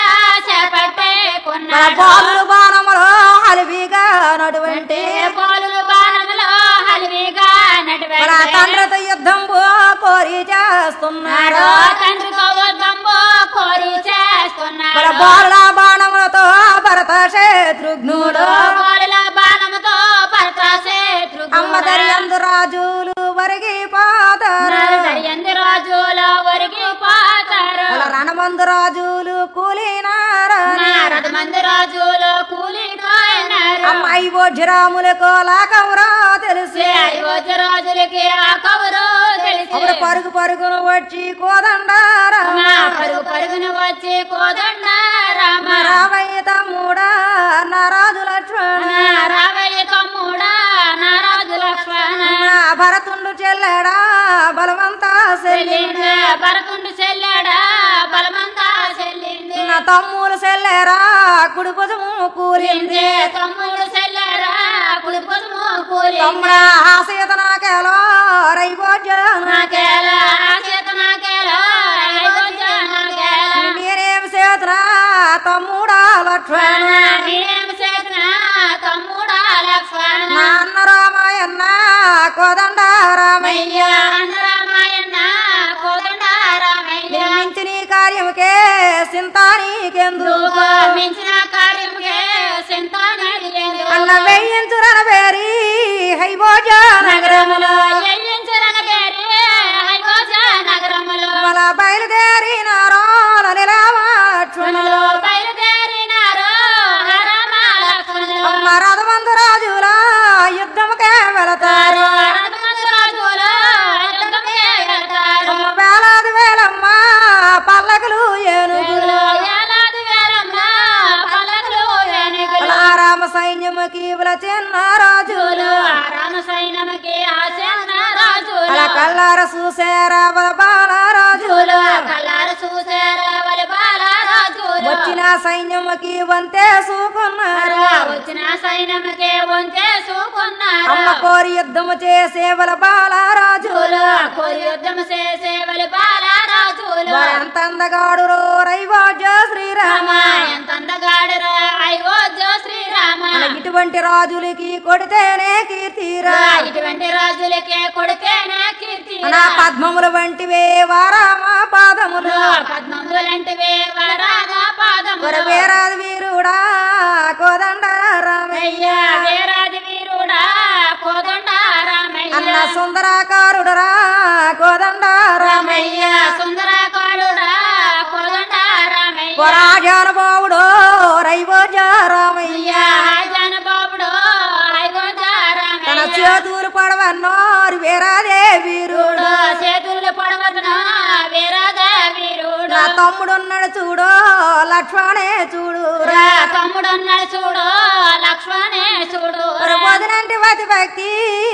చేపట్టేకున్నాడు బాలు బాణములో అలివిగా నడువంటే పోలులు బాణములో హలివిగా నడివాడు తండ్రితో యుద్ధం కోరి చేస్తున్నాడు తండ్రితో యుద్ధంబో కోరి చేస్తున్నాడు బాలుల బాణములతో భరత శత్రుఘ్నుడు పోలుల బాణముతో భర్త శత్రుఘ్నుడు అమ్మ దర్యందు రాజులు వరిగి పాతారు ఎందు రాజులో వరిగి పోతారు రణమందు రాజులు కూలినారా మంది రాజులో కూలిపోయినారు అమ్మాయి వజ్రాములకు లాకవరా తెలిసి అయోధ్య రాజులకి ఆ కబురు తెలిసి పరుగు పరుగును వచ్చి కోదండారా పరుగు పరుగును వచ్చి కోదండ రామ రామయ్య తమ్ముడా నారాజు లక్ష్మణ రావయ్య తమ్ముడా నారాజు లక్ష్మణ భరతుండు చెల్లెడా బలవంతా చెల్లింది భరతుండు చెల్లెడా బలమంతా చెల్లింది నా తమ్ముడు చెల్లెరా కుడి భుజము కూలింది తమ్ముడు చెల్లెరా కుడి భుజము కూలింది తమ్ముడా ఆ సీత నాకేలో రైపోజను నాకేలా చేత నాకేలో అయోధ్య నాకేలో నేనేం చేతున్నా తమ్ముడా లక్ష్మణ నేనేం చేసిన తమ్ముడా లక్ష్మణ నాన్న రామాయణ కోదండ రామయ్య అన్న రామాయణ కోదండ రామయ్య మించి నీ కార్యముకే చింత నీకెందుకు మించిన కార్యముకే చింతానేది లేదు అన్న వేయించురన పేరి హైభోజ నగరములో ఎయ్యించరన పేరు అయోధ్య నగరములో మల బయలుదేరినారో లక్షణులు బయలుదేరినారు రామ లక్ష్మణులు రథమందు రాజుల యుద్ధముకే వెళతారు రథమందు రాజులు యుద్ధముకే వెళతారు వేలాది వేలమ్మ పల్లకులు ఏనుగులు ఏలాది వేలమ్మ పల్లకులు ఏనుగులు రామ సైన్యముకి చిన్న రాజులు రామ సైన్యముకి ఆశన రాజులు అలా కల్లార చూసేరా బాలరాజులు కల్లారు చూసారా వలి బాలరాజులు వచ్చిన సైన్యముకి వంతే చూకున్నారు వచ్చిన సైన్యముకే వంచే చూకున్నారు అమ్మ కోరి యుద్ధము చేసే బాలరాజులు కోరి యుద్ధం చేసే వలి బాలరాజులు ఎంత అందగాడు రైవాజ శ్రీరామ ఎంత అందగాడు అయోధ్య శ్రీరామ ఇటువంటి రాజులకి కొడితేనే కీర్తిరా ఇటువంటి రాజులకే కొడుకేనా కీర్తి నా పద్మముల వంటివే వారామ పాదములు పద్మములంటివే వరరాధా పాదములు వీరాది వీరుడా కోదండ రామయ్య వీరాది వీరుడా కోదండ రామయ్య అన్న సుందరాకారుడరా కోదండ రామయ్య సుందరకారుడా కోదండ రామయ్య రాజానుభావుడు రైవోజ రామయ్య జనబాబుడు అయోధ్య తన రామయ్య చేతులు పడవన్నారు వీరాదే వీరుడు చేతులు పడవదున వీరాదా వీరుడు నా తమ్ముడున్నాడు చూడు లక్ష్మణే చూడు తమ్ముడు అన్నాడు చూడు లక్ష్మణే చూడు వదినంటి వతి భక్తి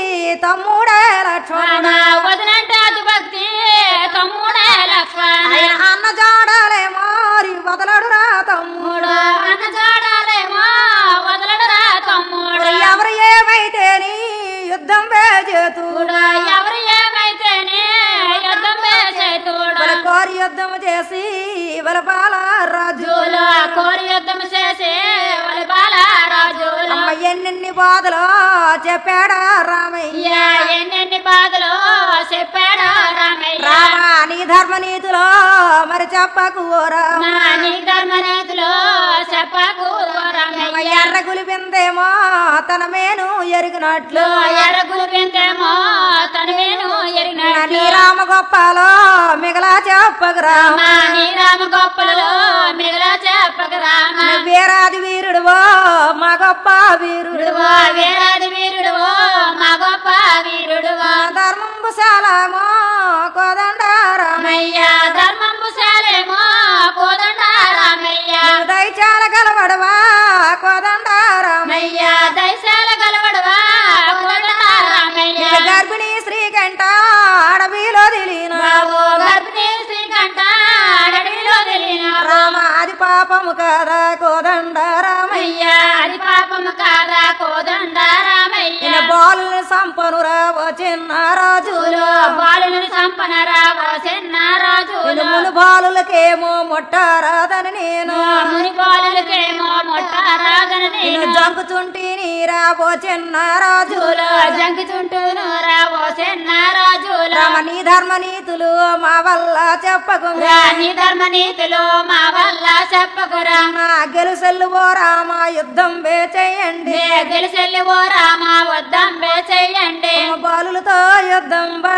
తమ్ముడే లక్ష్మణుడు వదినంటే అతి భక్తి తమ్ముడే లక్ష్మణ ఆయన అన్న జాడాలే మారి వదలడురా తమ్ముడు అన్న జాడాలేమో వదలడురా తమ్ముడు ఎవరు ఏమైతే నీ యుద్ధం చేతుడు ఎవరు ఏమైతేనే యుద్ధం చేతుడు కోరి యుద్ధం చేసి బలపాల రాజు కోరి యుద్ధం చేసి వలి బాలరాజులు అమ్మ ఎన్నెన్ని బాధలు చెప్పాడా రామయ్య ఎన్నెన్ని బాధలు చెప్పాడు రామయ్య రామ నీ ధర్మ నీతిలో మరి చెప్పకు ఓ రామ నీ ధర్మనేతులు చెప్పకు రామయ్య ఎర్ర గులిపిందేమో తన మేను ఎరిగినట్లు ఎర్రగులు పెంతేమో తనవేను ఎరిగినాడు నీ రామ గొప్పలో మిగలా చెప్పకు రామ నీ రామ గొప్పలలో మిగలా చెప్పక రామ వీరాది వీరుడువో మా గొప్ప వీరుడు వీరాది వీరుడు మా గొప్ప వీరుడు ధర్మంబు శాలమో కోదండ రామయ్య ధర్మంబు శాలేమో కోదండ రామయ్య దయచాల గలవడవా కోదండ రామయ్య దైశాల గలవడవా కోదండ రామయ్య గర్భిణీ శ్రీకంఠ అడవిలో తెలియను గర్భిణీ శ్రీకంఠ అడవిలో తెలియన రామ అది పాపము కదా కోదండ రామయ్య అది పాపము కాదా కోదండ రామయ్య బాలు సంపనురా ఓ చిన్న రాజులు బాలుని సంపనరా చిన్న రాజులు మును బాలులకేమో ముట్టారాదని నేను ముని బాలులకేమో మొట్టారాగన నేను జంకుతుంటి నీరా ఓ చిన్న రాజులు జంకుతుంటూను రావో చిన్న రాజులు రామ నీ ధర్మ నీతులు మా వల్ల చెప్పకు నీ ధర్మ నీతులు మా వల్ల చెప్పకురా గెలుసెల్లు ఓ రామ యుద్ధం చేయండి గెలిచెల్లి ఓ రామ వద్దంబే చెయ్యండి బాలులతో యుద్ధం బా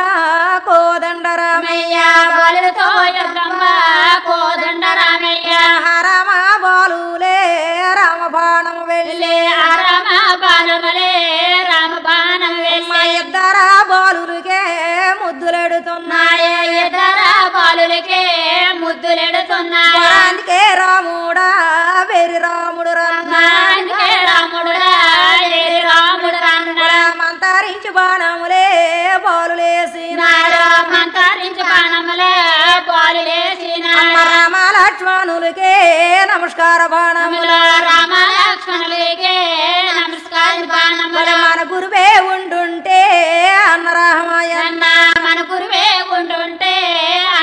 కోదండ రామయ్య బాలులతో యుద్ధంబా కోదండ రామయ్య రామ బాలులే రామ బాణం వెళ్ళి ఆ రామ బాణములే రామ బాణం మా వెళ్ళి ఇద్దర బాలులకే ముద్దులెడుతున్నాయి ఇద్దర బాలులకే ముద్దులెడుతున్నాయి అందుకే రాముడా వెరి రాముడు అందుకే రాముడు రాముడు రానున్నాడు మంతరించి బాణములే బాలులేసిన మంతరించి బాణములే బాలులేసిన రామ లక్ష్మణులకే నమస్కార బాణములు రామ లక్ష్మణులకే నమస్కారం బాణములు మన గురువే ఉండుంటే అన్న రామాయణ మన గురువే ఉండుంటే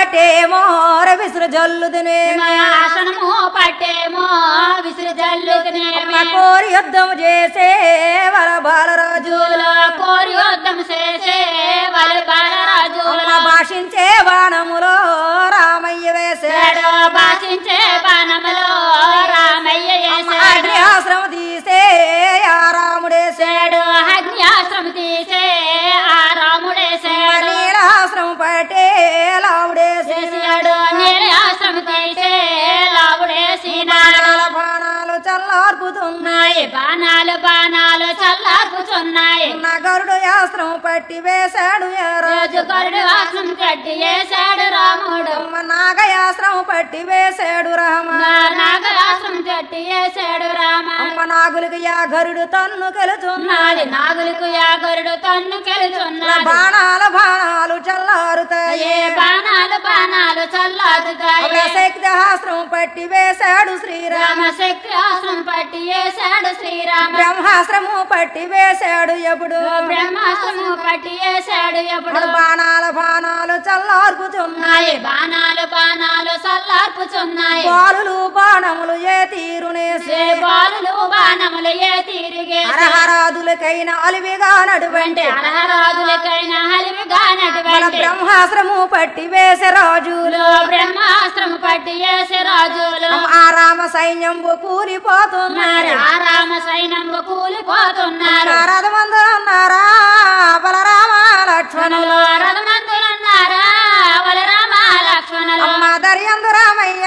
పట్టేమో విసురు జల్లుదునేమి ఆసనము పట్టేమో విసురు జల్లుదునేమి కోరి యుద్ధం చేసే వల బాలరాజులో కోరి యుద్ధం చేసే వల బాలరాజులో భాషించే బాణములో రామయ్య వేసాడు భాషించే బాణములో రామయ్య వేసాడు అగ్నియాశ్రమ తీసే ఆ రాముడేసాడు అగ్నియాశ్రమ తీసే ఆ రాముడేసాడు నీలాశ్రమ పట్టే లావుడేసేసాడు నీలాశ్రమ తీసే లావుడేసినాడు బాణాలు చల్లార్పుతున్నాయి బాణాలు బాణాలు చల్లార్పుతున్నాయి గరుడు ఆశ్రమ పట్టి వేశాడు రాజు గరుడు ఆశ్రమం కట్టి వేశాడు రాముడు నాగయాశ్రమ పట్టి వేశాడు రామ నాగయాశ్రమం కట్టి వేశాడు రామ నాగులకు యా గరుడు తన్ను కెలుచున్నాడు నాగులకు యా గరుడు తన్ను కెలుచున్నాడు బాణాలు బాణాలు చల్లారుతాయి బాణాలు బాణాలు చల్లారుతాయి శక్తి ఆశ్రమం పట్టి వేశాడు శ్రీరామ శక్తి ఆశ్రమం పట్టి వేశాడు శ్రీరామ బ్రహ్మాశ్రమం పట్టి వేశాడు ఎప్పుడు బ్రహ్మాశ్రమం పట్టి వేశాడు ఎప్పుడు బాణాలు బాణాలు చల్లార్పుతున్నాయి బాణాలు బాణాలు చల్లార్పుచున్నాయి బాలులు బాణములు ఏ తీరునేసే బాలులు బాణములు ఏ తీరుగే హరహరాదులకైన అలివిగా నడువంటే అర్హరాజులకైనా హలివిగా నటువంటి బ్రహ్మాశ్రము పట్టి వేసే రాజులు బ్రహ్మాస్త్రము పట్టి వేసే రాజులు ఆ రామ సైన్యంబు కూలిపోతున్నారు ఆ రామ సైన్యంబు కూలిపోతున్నారు రథమందు ఉన్నారా బలరామ లక్ష్మణులు రథమందులున్నారా బలరామ లక్ష్మణులు అమ్మ దర్యందు రామయ్య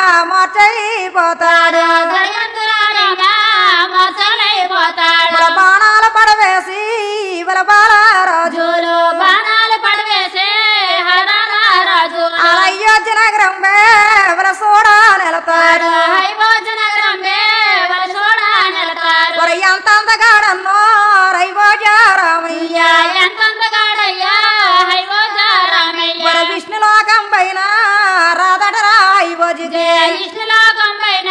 మార్చైపోతాడు దయందురామ మోసలైపోతాడు బాణాలు పడవేసి బల బాలరాజు బాణాలు పడవేసే హరారాజు అయోధ్య నగరం బల సోడా నిలతాడు హైవోజ నగరం చూడ నిలతారు ఎంత అందగాడన్నో రైవోజ రామయ్య ఎంతంతగాడయ్యా హైవోజ రామయ్య విష్ణులోకం పైన రాధట రాయివోజిగే ఇష్టులోకం పైన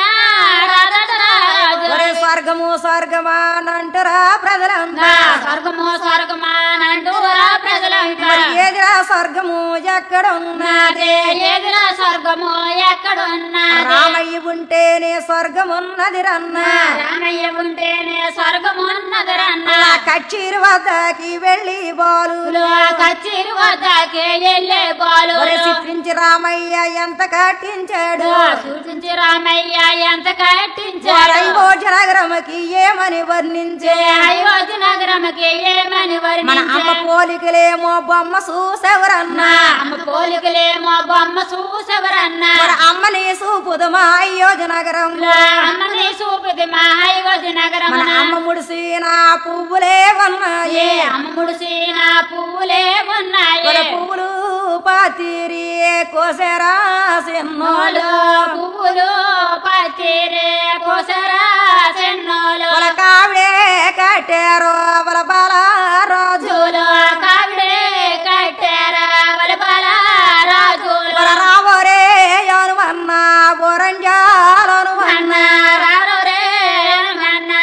రాధరాజు స్వర్గము స్వర్గమానంటురా ప్రజలంతా స్వర్గము స్వర్గమానంటూరా ప్రజలంతా ఏదిరా స్వర్గము ఎక్కడున్నది ఎదురా స్వర్గము ఎక్కడున్నది రామయ్య ఉంటేనే స్వర్గమున్నది రన్న రామయ్య ఉంటేనే స్వర్గమున్నది రన్న కచ్చీరు వద్దకి వెళ్ళి బాలులు కచ్చిరి వద్దకే వెళ్ళే బాలు చిత్రించి రామయ్య ఎంత కట్టించాడు సూచించి రామయ్య ఎంత కట్టించాడు రైవోజ నగరముకి ఏమని వర్ణించే అయోధ్య నగరముకి ఏమని మన అమ్మ పోలికలేమో బొమ్మ చూసెవరన్నా అమ్మ పోలికలేమో బొమ్మ చూసెవరన్నా అమ్మని చూపుదమా అయోధ్య నగరంలో అమ్మని చూపుది మా అయోధ్య నగరం మన అమ్మ ముడిసిన పువ్వులే ఉన్నాయి అమ్మ ముడిసిన పువ్వులే ఉన్నాయి పువ్వులు పాతిరి కోసెరా సిన్నోలు పువ్వులు పచ్చిరే కోసరా చెన్నోలు కావిడే కట్టారు బల బాలరాజులు కావిడే కట్టారా బలబల రాజులు రావోరే అనుమన్నా బోరంజాలను అన్నా రారే మన్నా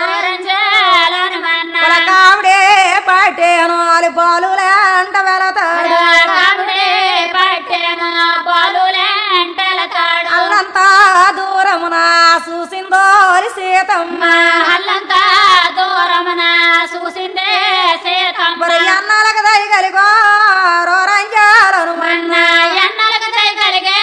వరంజాలను మన్నా కావిడే పట్టేను అలి బాలులేంట వెళతాడు కావిడే పట్టెను బాలులేంటెళతాడు అల్లంతా దూరమున చూసిందోరి సీతమ్మ అల్లంతా దూరమున చూసిందే సీతమ్మ అన్నాలకు దయగలిగో రోరంజాలను మన్న ఎన్నలకు దయగలిగే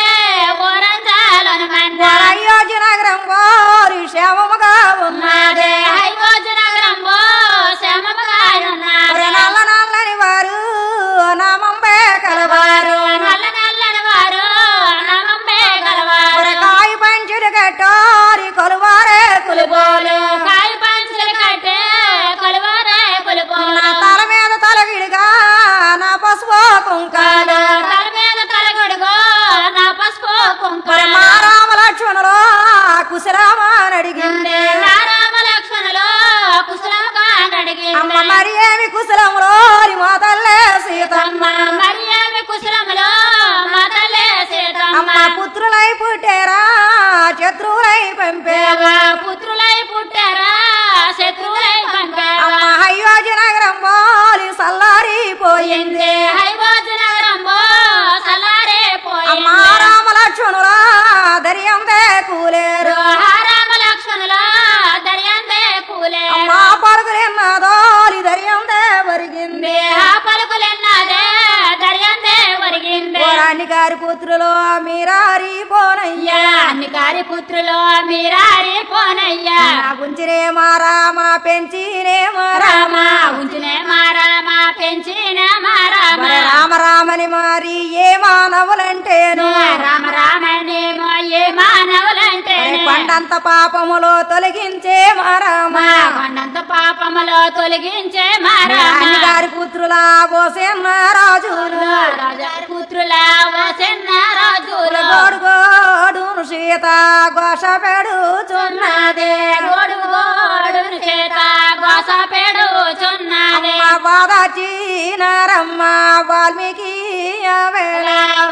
ఓరంజాలను మన్న అయోధ్య నగరం గోరి క్షేమముగా ఉన్నదే హైవోజు నగరంలో శ్యామముగా ఉన్నారు నల్ల నల్లని వారు నామంబే కలవారు నల్ల నల్లని వారు నామంబే గలవారు కాయ పంచుడు కట్టోరి కొలువారే కులుబోలు కాయ పంచులు కట్టే కొలువారే కొలుపోలు తల మీద తలగిడిగా నా పసుపు కుంకాలు తల మీద తలగొడుగో నా పసుపు కుంకుమ మా రామ లక్ష్మణులో కుశరామని అడిగింది రామ లక్ష్మణులో కుశలముగా అడిగి అమ్మ మరి ఏమి కుశలములో మా తల్లే సీతమ్మ మరి ఏమి కుశలములో మా తల్లే సీతమ్మ అమ్మ పుత్రులై పుట్టేరా శత్రువులై పంపేవా పుత్రులై పుట్టారా శత్రువులై పంపారా అమ్మ అయోధ్య నగరం పోలి సల్లారిపోయింది హైవోజు నగరంలో సలారే పుత్రులు మీరారి పోనయ్యా అన్ని గారి పుత్రులు మీరారి పోనయ్యా ఉంచినే మా రామ పెంచినే మా రామ ఉంచునే మా రామ పెంచిన మా రామ రామ రామని మారి ఏ మానవులంటేను రామ రామనేమో ఏ మానవులంటే కొండంత పాపములో తొలగించే మా రామ కొండంత పాపములో తొలగించే మా రామ గారి పుత్రుల పోసేన్న రాజులు రాజారి పుత్రుల వసన్న రాజులు గోడుగోడును సీత ఘోష పెడుచున్నదే గోడుగోడును చేత గోస పెడుచున్నదే వాదచినారమ్మ వాల్మీకి వేళ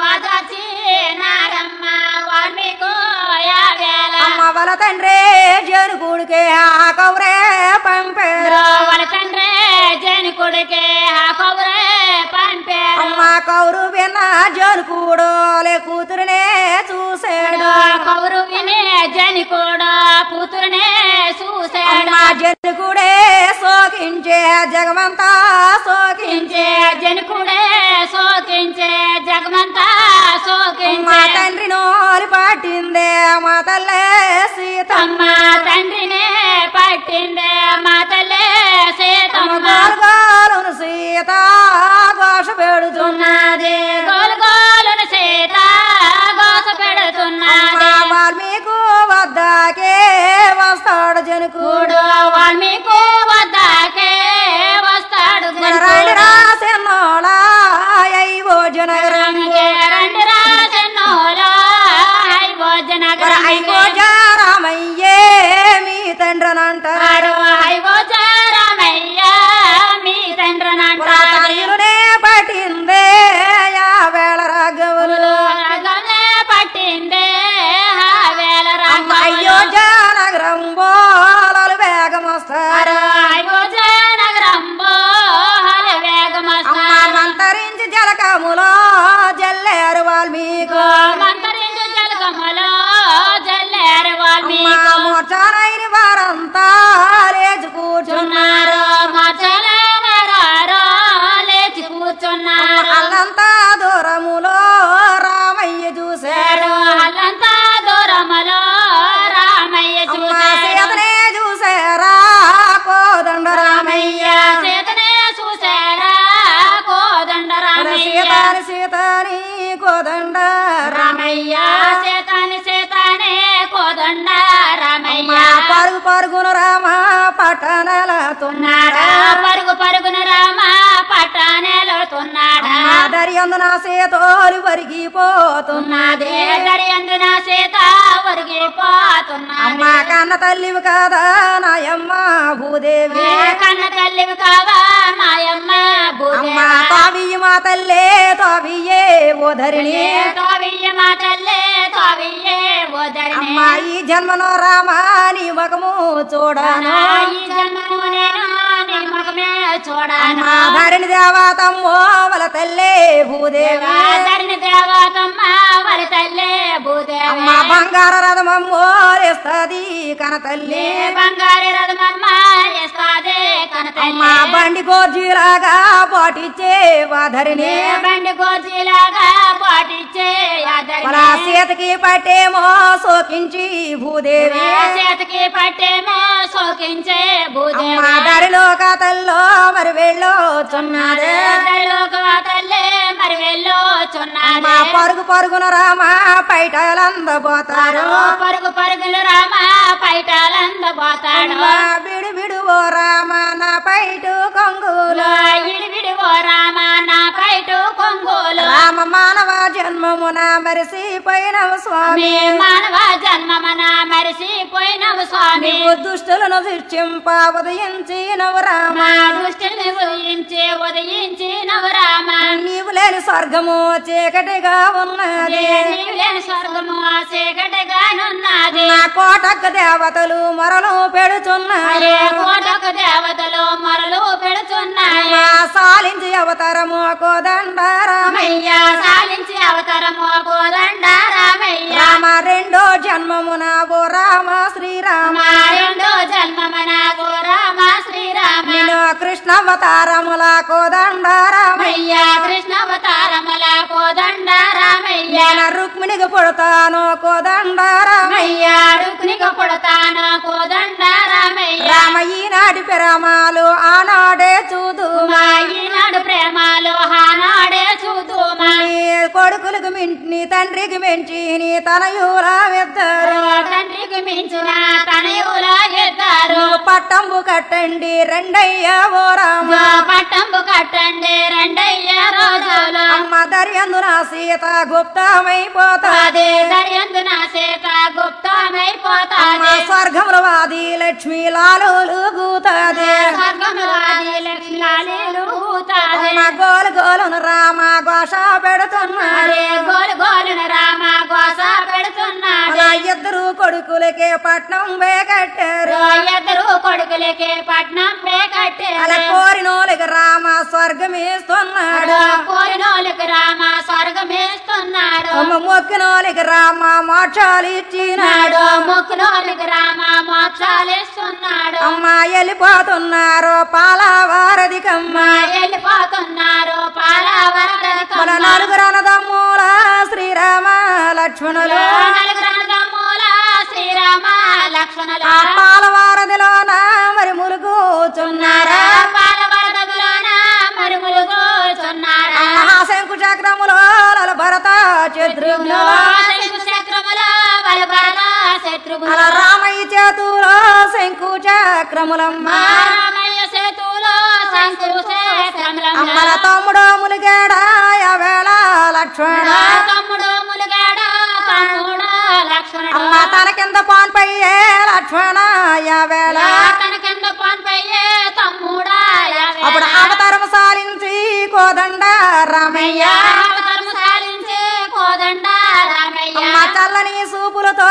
వాదచినారమ్మ వాల్మీకి వేళ అమ్మ వాళ్ళ తండ్రి జనుకుడికే ఆ కౌరే పంపారు వాళ్ళ తండ్రి జని కొడుకే ఆ కౌరే పంపారు అమ్మ కౌరు విన్న జనుకుడు లే కూతురునే చూసాడు కౌరు వినే జని కూడా కూతురునే చూశాడు జనుకుడే సోకించే జగమంతా సోకించే జనకుడే సోకించే జగమంతా మా సోకించే తండ్రి నోరు పట్టిందే మా తల్లే సీతమ్మ తండ్రినే పట్టిందే మా తల్లే సీతమ్మ గోలుగోలును సీత ఘోష పెడుతున్నది గోలుగోలును సీత గోస పెడుతున్నది వాల్మీకు వద్దకే వస్తాడు జనుకుడు వాల్మీకు వద్దకే వస్తాడు రండి రాసెన్నోలా అయ్యో జనగరం రండి రాజన్నోలా హైభోజనగర అయ్యో జారామయ్యే మీ తండ్రనంటారు హైభోజారమయ్య మీ తండ్రనంటారు తల్లునే పట్టిందే యా వేళ రాఘవులు రగమే పట్టిందే ఆ వేళ అయ్యో జానగరం బోలలు వేగమొస్తారు హైభోజనగరం బోహల వేగమస్తా మంతరించి జలకములో జల్లేరు వాల్మీకు మంతరించు జలగమలో జల్లేరు వాల్మీకి మోర్చానైన వారంతా లేచి కూర్చున్నారు మరో లేచి కూర్చున్నారు అల్లంతా దూరములో రామయ్య చూశారు అల్లంతా దూరములో రామయ్య చూశారు సీతనే చూసారా కోదండ రామయ్య సీతనే చూశారా కోదండ రామయ్య సీతాని కోదండ రామయ్య సీతానే కోదండ రామయ్య పరుగు పరుగును రామ పట్టణలతున్నాడా పరుగు పరుగున రామ పట్టణెలుతున్నాడా దర్యందు నా సీతోలు వరిగిపోతున్నది దర్యందున సీత ఒరిగిపోతున్నది కన్న తల్లివి కాదా నాయమ్మ భూదేవి కన్న తల్లివి కావా మాయమ్మ భూదేవ తావియ్య మా తల్లే తావియ్యే ఓధరిణి తోవియ్య మా తల్లే తోవియ్యే ఓదరిని ఈ జన్మను రామా నీ ముఖము చూడను ఈ జన్మము నేను నీ ముఖమే చూడాను ధరణి దేవతమ్మో వల తల్లే భూదేవి ధరణి దేవతమ్మ వాళ్ళ తల్లే భూదేవి బంగార రథమమ్మో రేస్తది కన తల్లి బంగారు రథమమ్మ ఇస్తాదే కన తల్లి బండి గోర్జీలాగా పాటిచ్చే వాధరిని బండి గోజీలాగా పాటిచ్చే వాళ్ళ సీతకి పట్టేమో సోకించి భూదేవి చేతికి పట్టేమో సోకించే భూదేవి దారిలో కథల్లో మరి వెళ్ళొచున్నదే తల్లే మరి వెళ్ళొచున్నది పరుగు పరుగున రామ పైటలందబోతారు పరుగు పరుగులు రామ పైటాలందబోతాడు బిడు బిడు ఓ రామ నా పైటు కొంగులు ఇడివిడి ఓ రామ నా పైటు కొంగులు రామ మానవ జన్మమున మరిసిపోయినవ స్వామి మానవ జన్మమన మరిసిపోయినవు స్వామి దుష్టులను శిక్షింప ఉదయించినవు రామ దృష్టిని ఉదయించినవు రామ నీవు లేని స్వర్గము చీకటిగా ఉన్నది నీవు లేని స్వర్గము చీకటిగానున్నది నా కోటకు దేవతలు మొరలు పెడుచున్నారు కోటకు దేవతలు మొరలు పెడుతున్నాయి సాలించి అవతారము కోదండ రామయ్య సాలించి అవతారము కోదండ రామయ్య రామ రెండో జన్మమున ఓ రామ శ్రీరామ రెండో జన్మమన ఓ రామ శ్రీరామ నిన్ను కృష్ణావతారముల కోదండ రామయ్య కృష్ణావతారముల కోదండ రామయ్య రుక్మిణికి పుడతాను కోదండ రామయ్య రుక్మిణికి పుడతాను కోదండ రామయ్య రామయ్య నాటి ప్రేమాలు ఆనాడే చూదుమా ఈనాడు ప్రేమాలు ఆనాడే చూదుమా నీ కొడుకులకు నీ తండ్రికి మించి నీ తనయులమిద్దరు తండ్రికి మించిన తనయుల ఇద్దరు పట్టంబు కట్టండి రెండయ్య ఓ రామ పట్టంబు కట్టండి రెండయ్య రోజులు అమ్మ దర్యందున సీత గుప్తమైపోతాది దర్యందున సీత గుప్తమైపోతాది స్వర్గముల వాది లక్ష్మీ లాలుగుతాది స్వర్గములాది లక్ష్మీ లాలుగుతాది గోలు గోలును రామ ఘోష పెడుతున్నాడు గోలు గోలున రామ ఘోష పెడుతున్నాడు ఇద్దరు కొడుకులకే పట్నం కట్టారు ఇద్దరు కొడుకులకి పట్నం కట్టారు అలా కోరినోళ్ళకి రామ స్వర్గమేస్తున్నాడు కోరినోళ్ళకి రామ స్వర్గమేస్తున్నాడు మొక్కినోళ్ళకి రామ మోక్షాలు ఇచ్చినాడు మొక్కునోళ్ళకి రామ మోక్షాలు ఇస్తున్నాడు అమ్మ వెళ్ళిపోతున్నారు పాలవారధికమ్మ వెళ్ళిపోతున్నారు మన నలుగురు అన్నదమ్ముల శ్రీరామ లక్ష్మణులు నలుగురన్నదమ్ముల శ్రీరామ లక్ష్మణులు పాలవారధిలోన మరి ములుగుచున్నారా పాలవరదలోన మరి ములుగుచున్నారా శంకు చక్రములో భరత శత్రుఘ్నులు చక్రముల బలబల శత్రుఘ్నుల రామయ్య చేతులో శంకు చక్రములమ్మ రామయ్య సేతులో శంకు చక్రములమ్మ అమ్మల తమ్ముడు ములిగాడా వేళ లక్ష్మణ తమ్ముడు ములుగాడ తమ్ముడు లక్ష్మణుడు అమ్మ తన కింద పాన్పయ్యే లక్ష్మణ వేళ తన కింద పాన్పయ్యే తమ్ముడా అప్పుడు అవతారం సాలించి కోదండ రామయ్య అవతారము సాలించే కోదండ రామయ్య అమ్మ చల్లని సూపులతో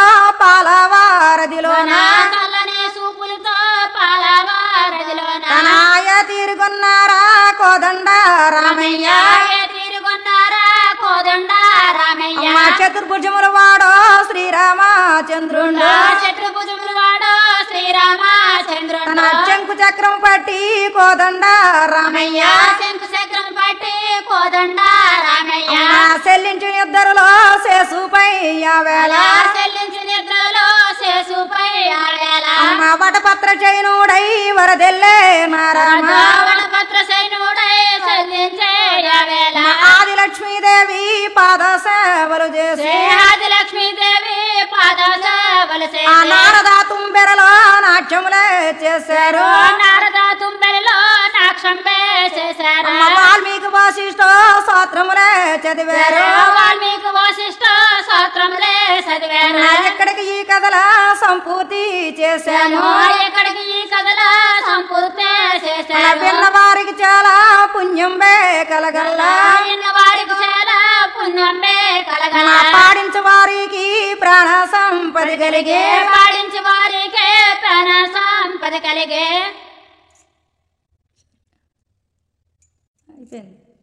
పాలవారధిలోన చల్లని సూపులతో పాలవారధిలోన తనాయ తీరుగున్నారా కోదండ రామయ్య తిరుగున్నారా కోదండ రామయ్య అమ్మ చతుర్భుజముల వాడో శ్రీరామచంద్రుండు చతుర్భుజములు వాడో శ్రీరామచంద్రుడు తన శంకు చక్రం పట్టి కోదండ రామయ్య శంకు చక్రం పట్టి కోదండ రామయ్య చెల్లించిన ఇద్దరులో శేసుపై వేళ చెల్లించి నిద్రలో శేషుపై ఆవేళ అమ్మ వటపత్ర చైనుడై వరదెల్లే నారాయణ పత్ర సైనుడై చెల్లించే ఆవేళ ఆది లక్ష్మీదేవి పాద సేవలు చేసి ఆది లక్ష్మీదేవి పాద సేవలు ఆ నారద తుంబెరలో నాట్యములే చేశారు నారద తుంబెలలో నాక్షంబే చేశారు అమ్మ వాల్మీకి వాసిష్ఠ స్తోత్రములే చదివారు వాల్మీకి వాసిష్ఠ స్తోత్రములే చదివారు ఎక్కడికి ఈ కథల సంపూర్తి చేశాను ఎక్కడికి ఈ కథల సంపూర్తి చేశారు విన్న వారికి చాలా పుణ్యం కలగల్లా విన్న వారికి చాలా పుణ్యమే కలగల పాడించు వారికి ప్రాణ సంపద కలిగే పాడించి వారికి ప్రాణ సంపద కలిగే అయిపోయింది.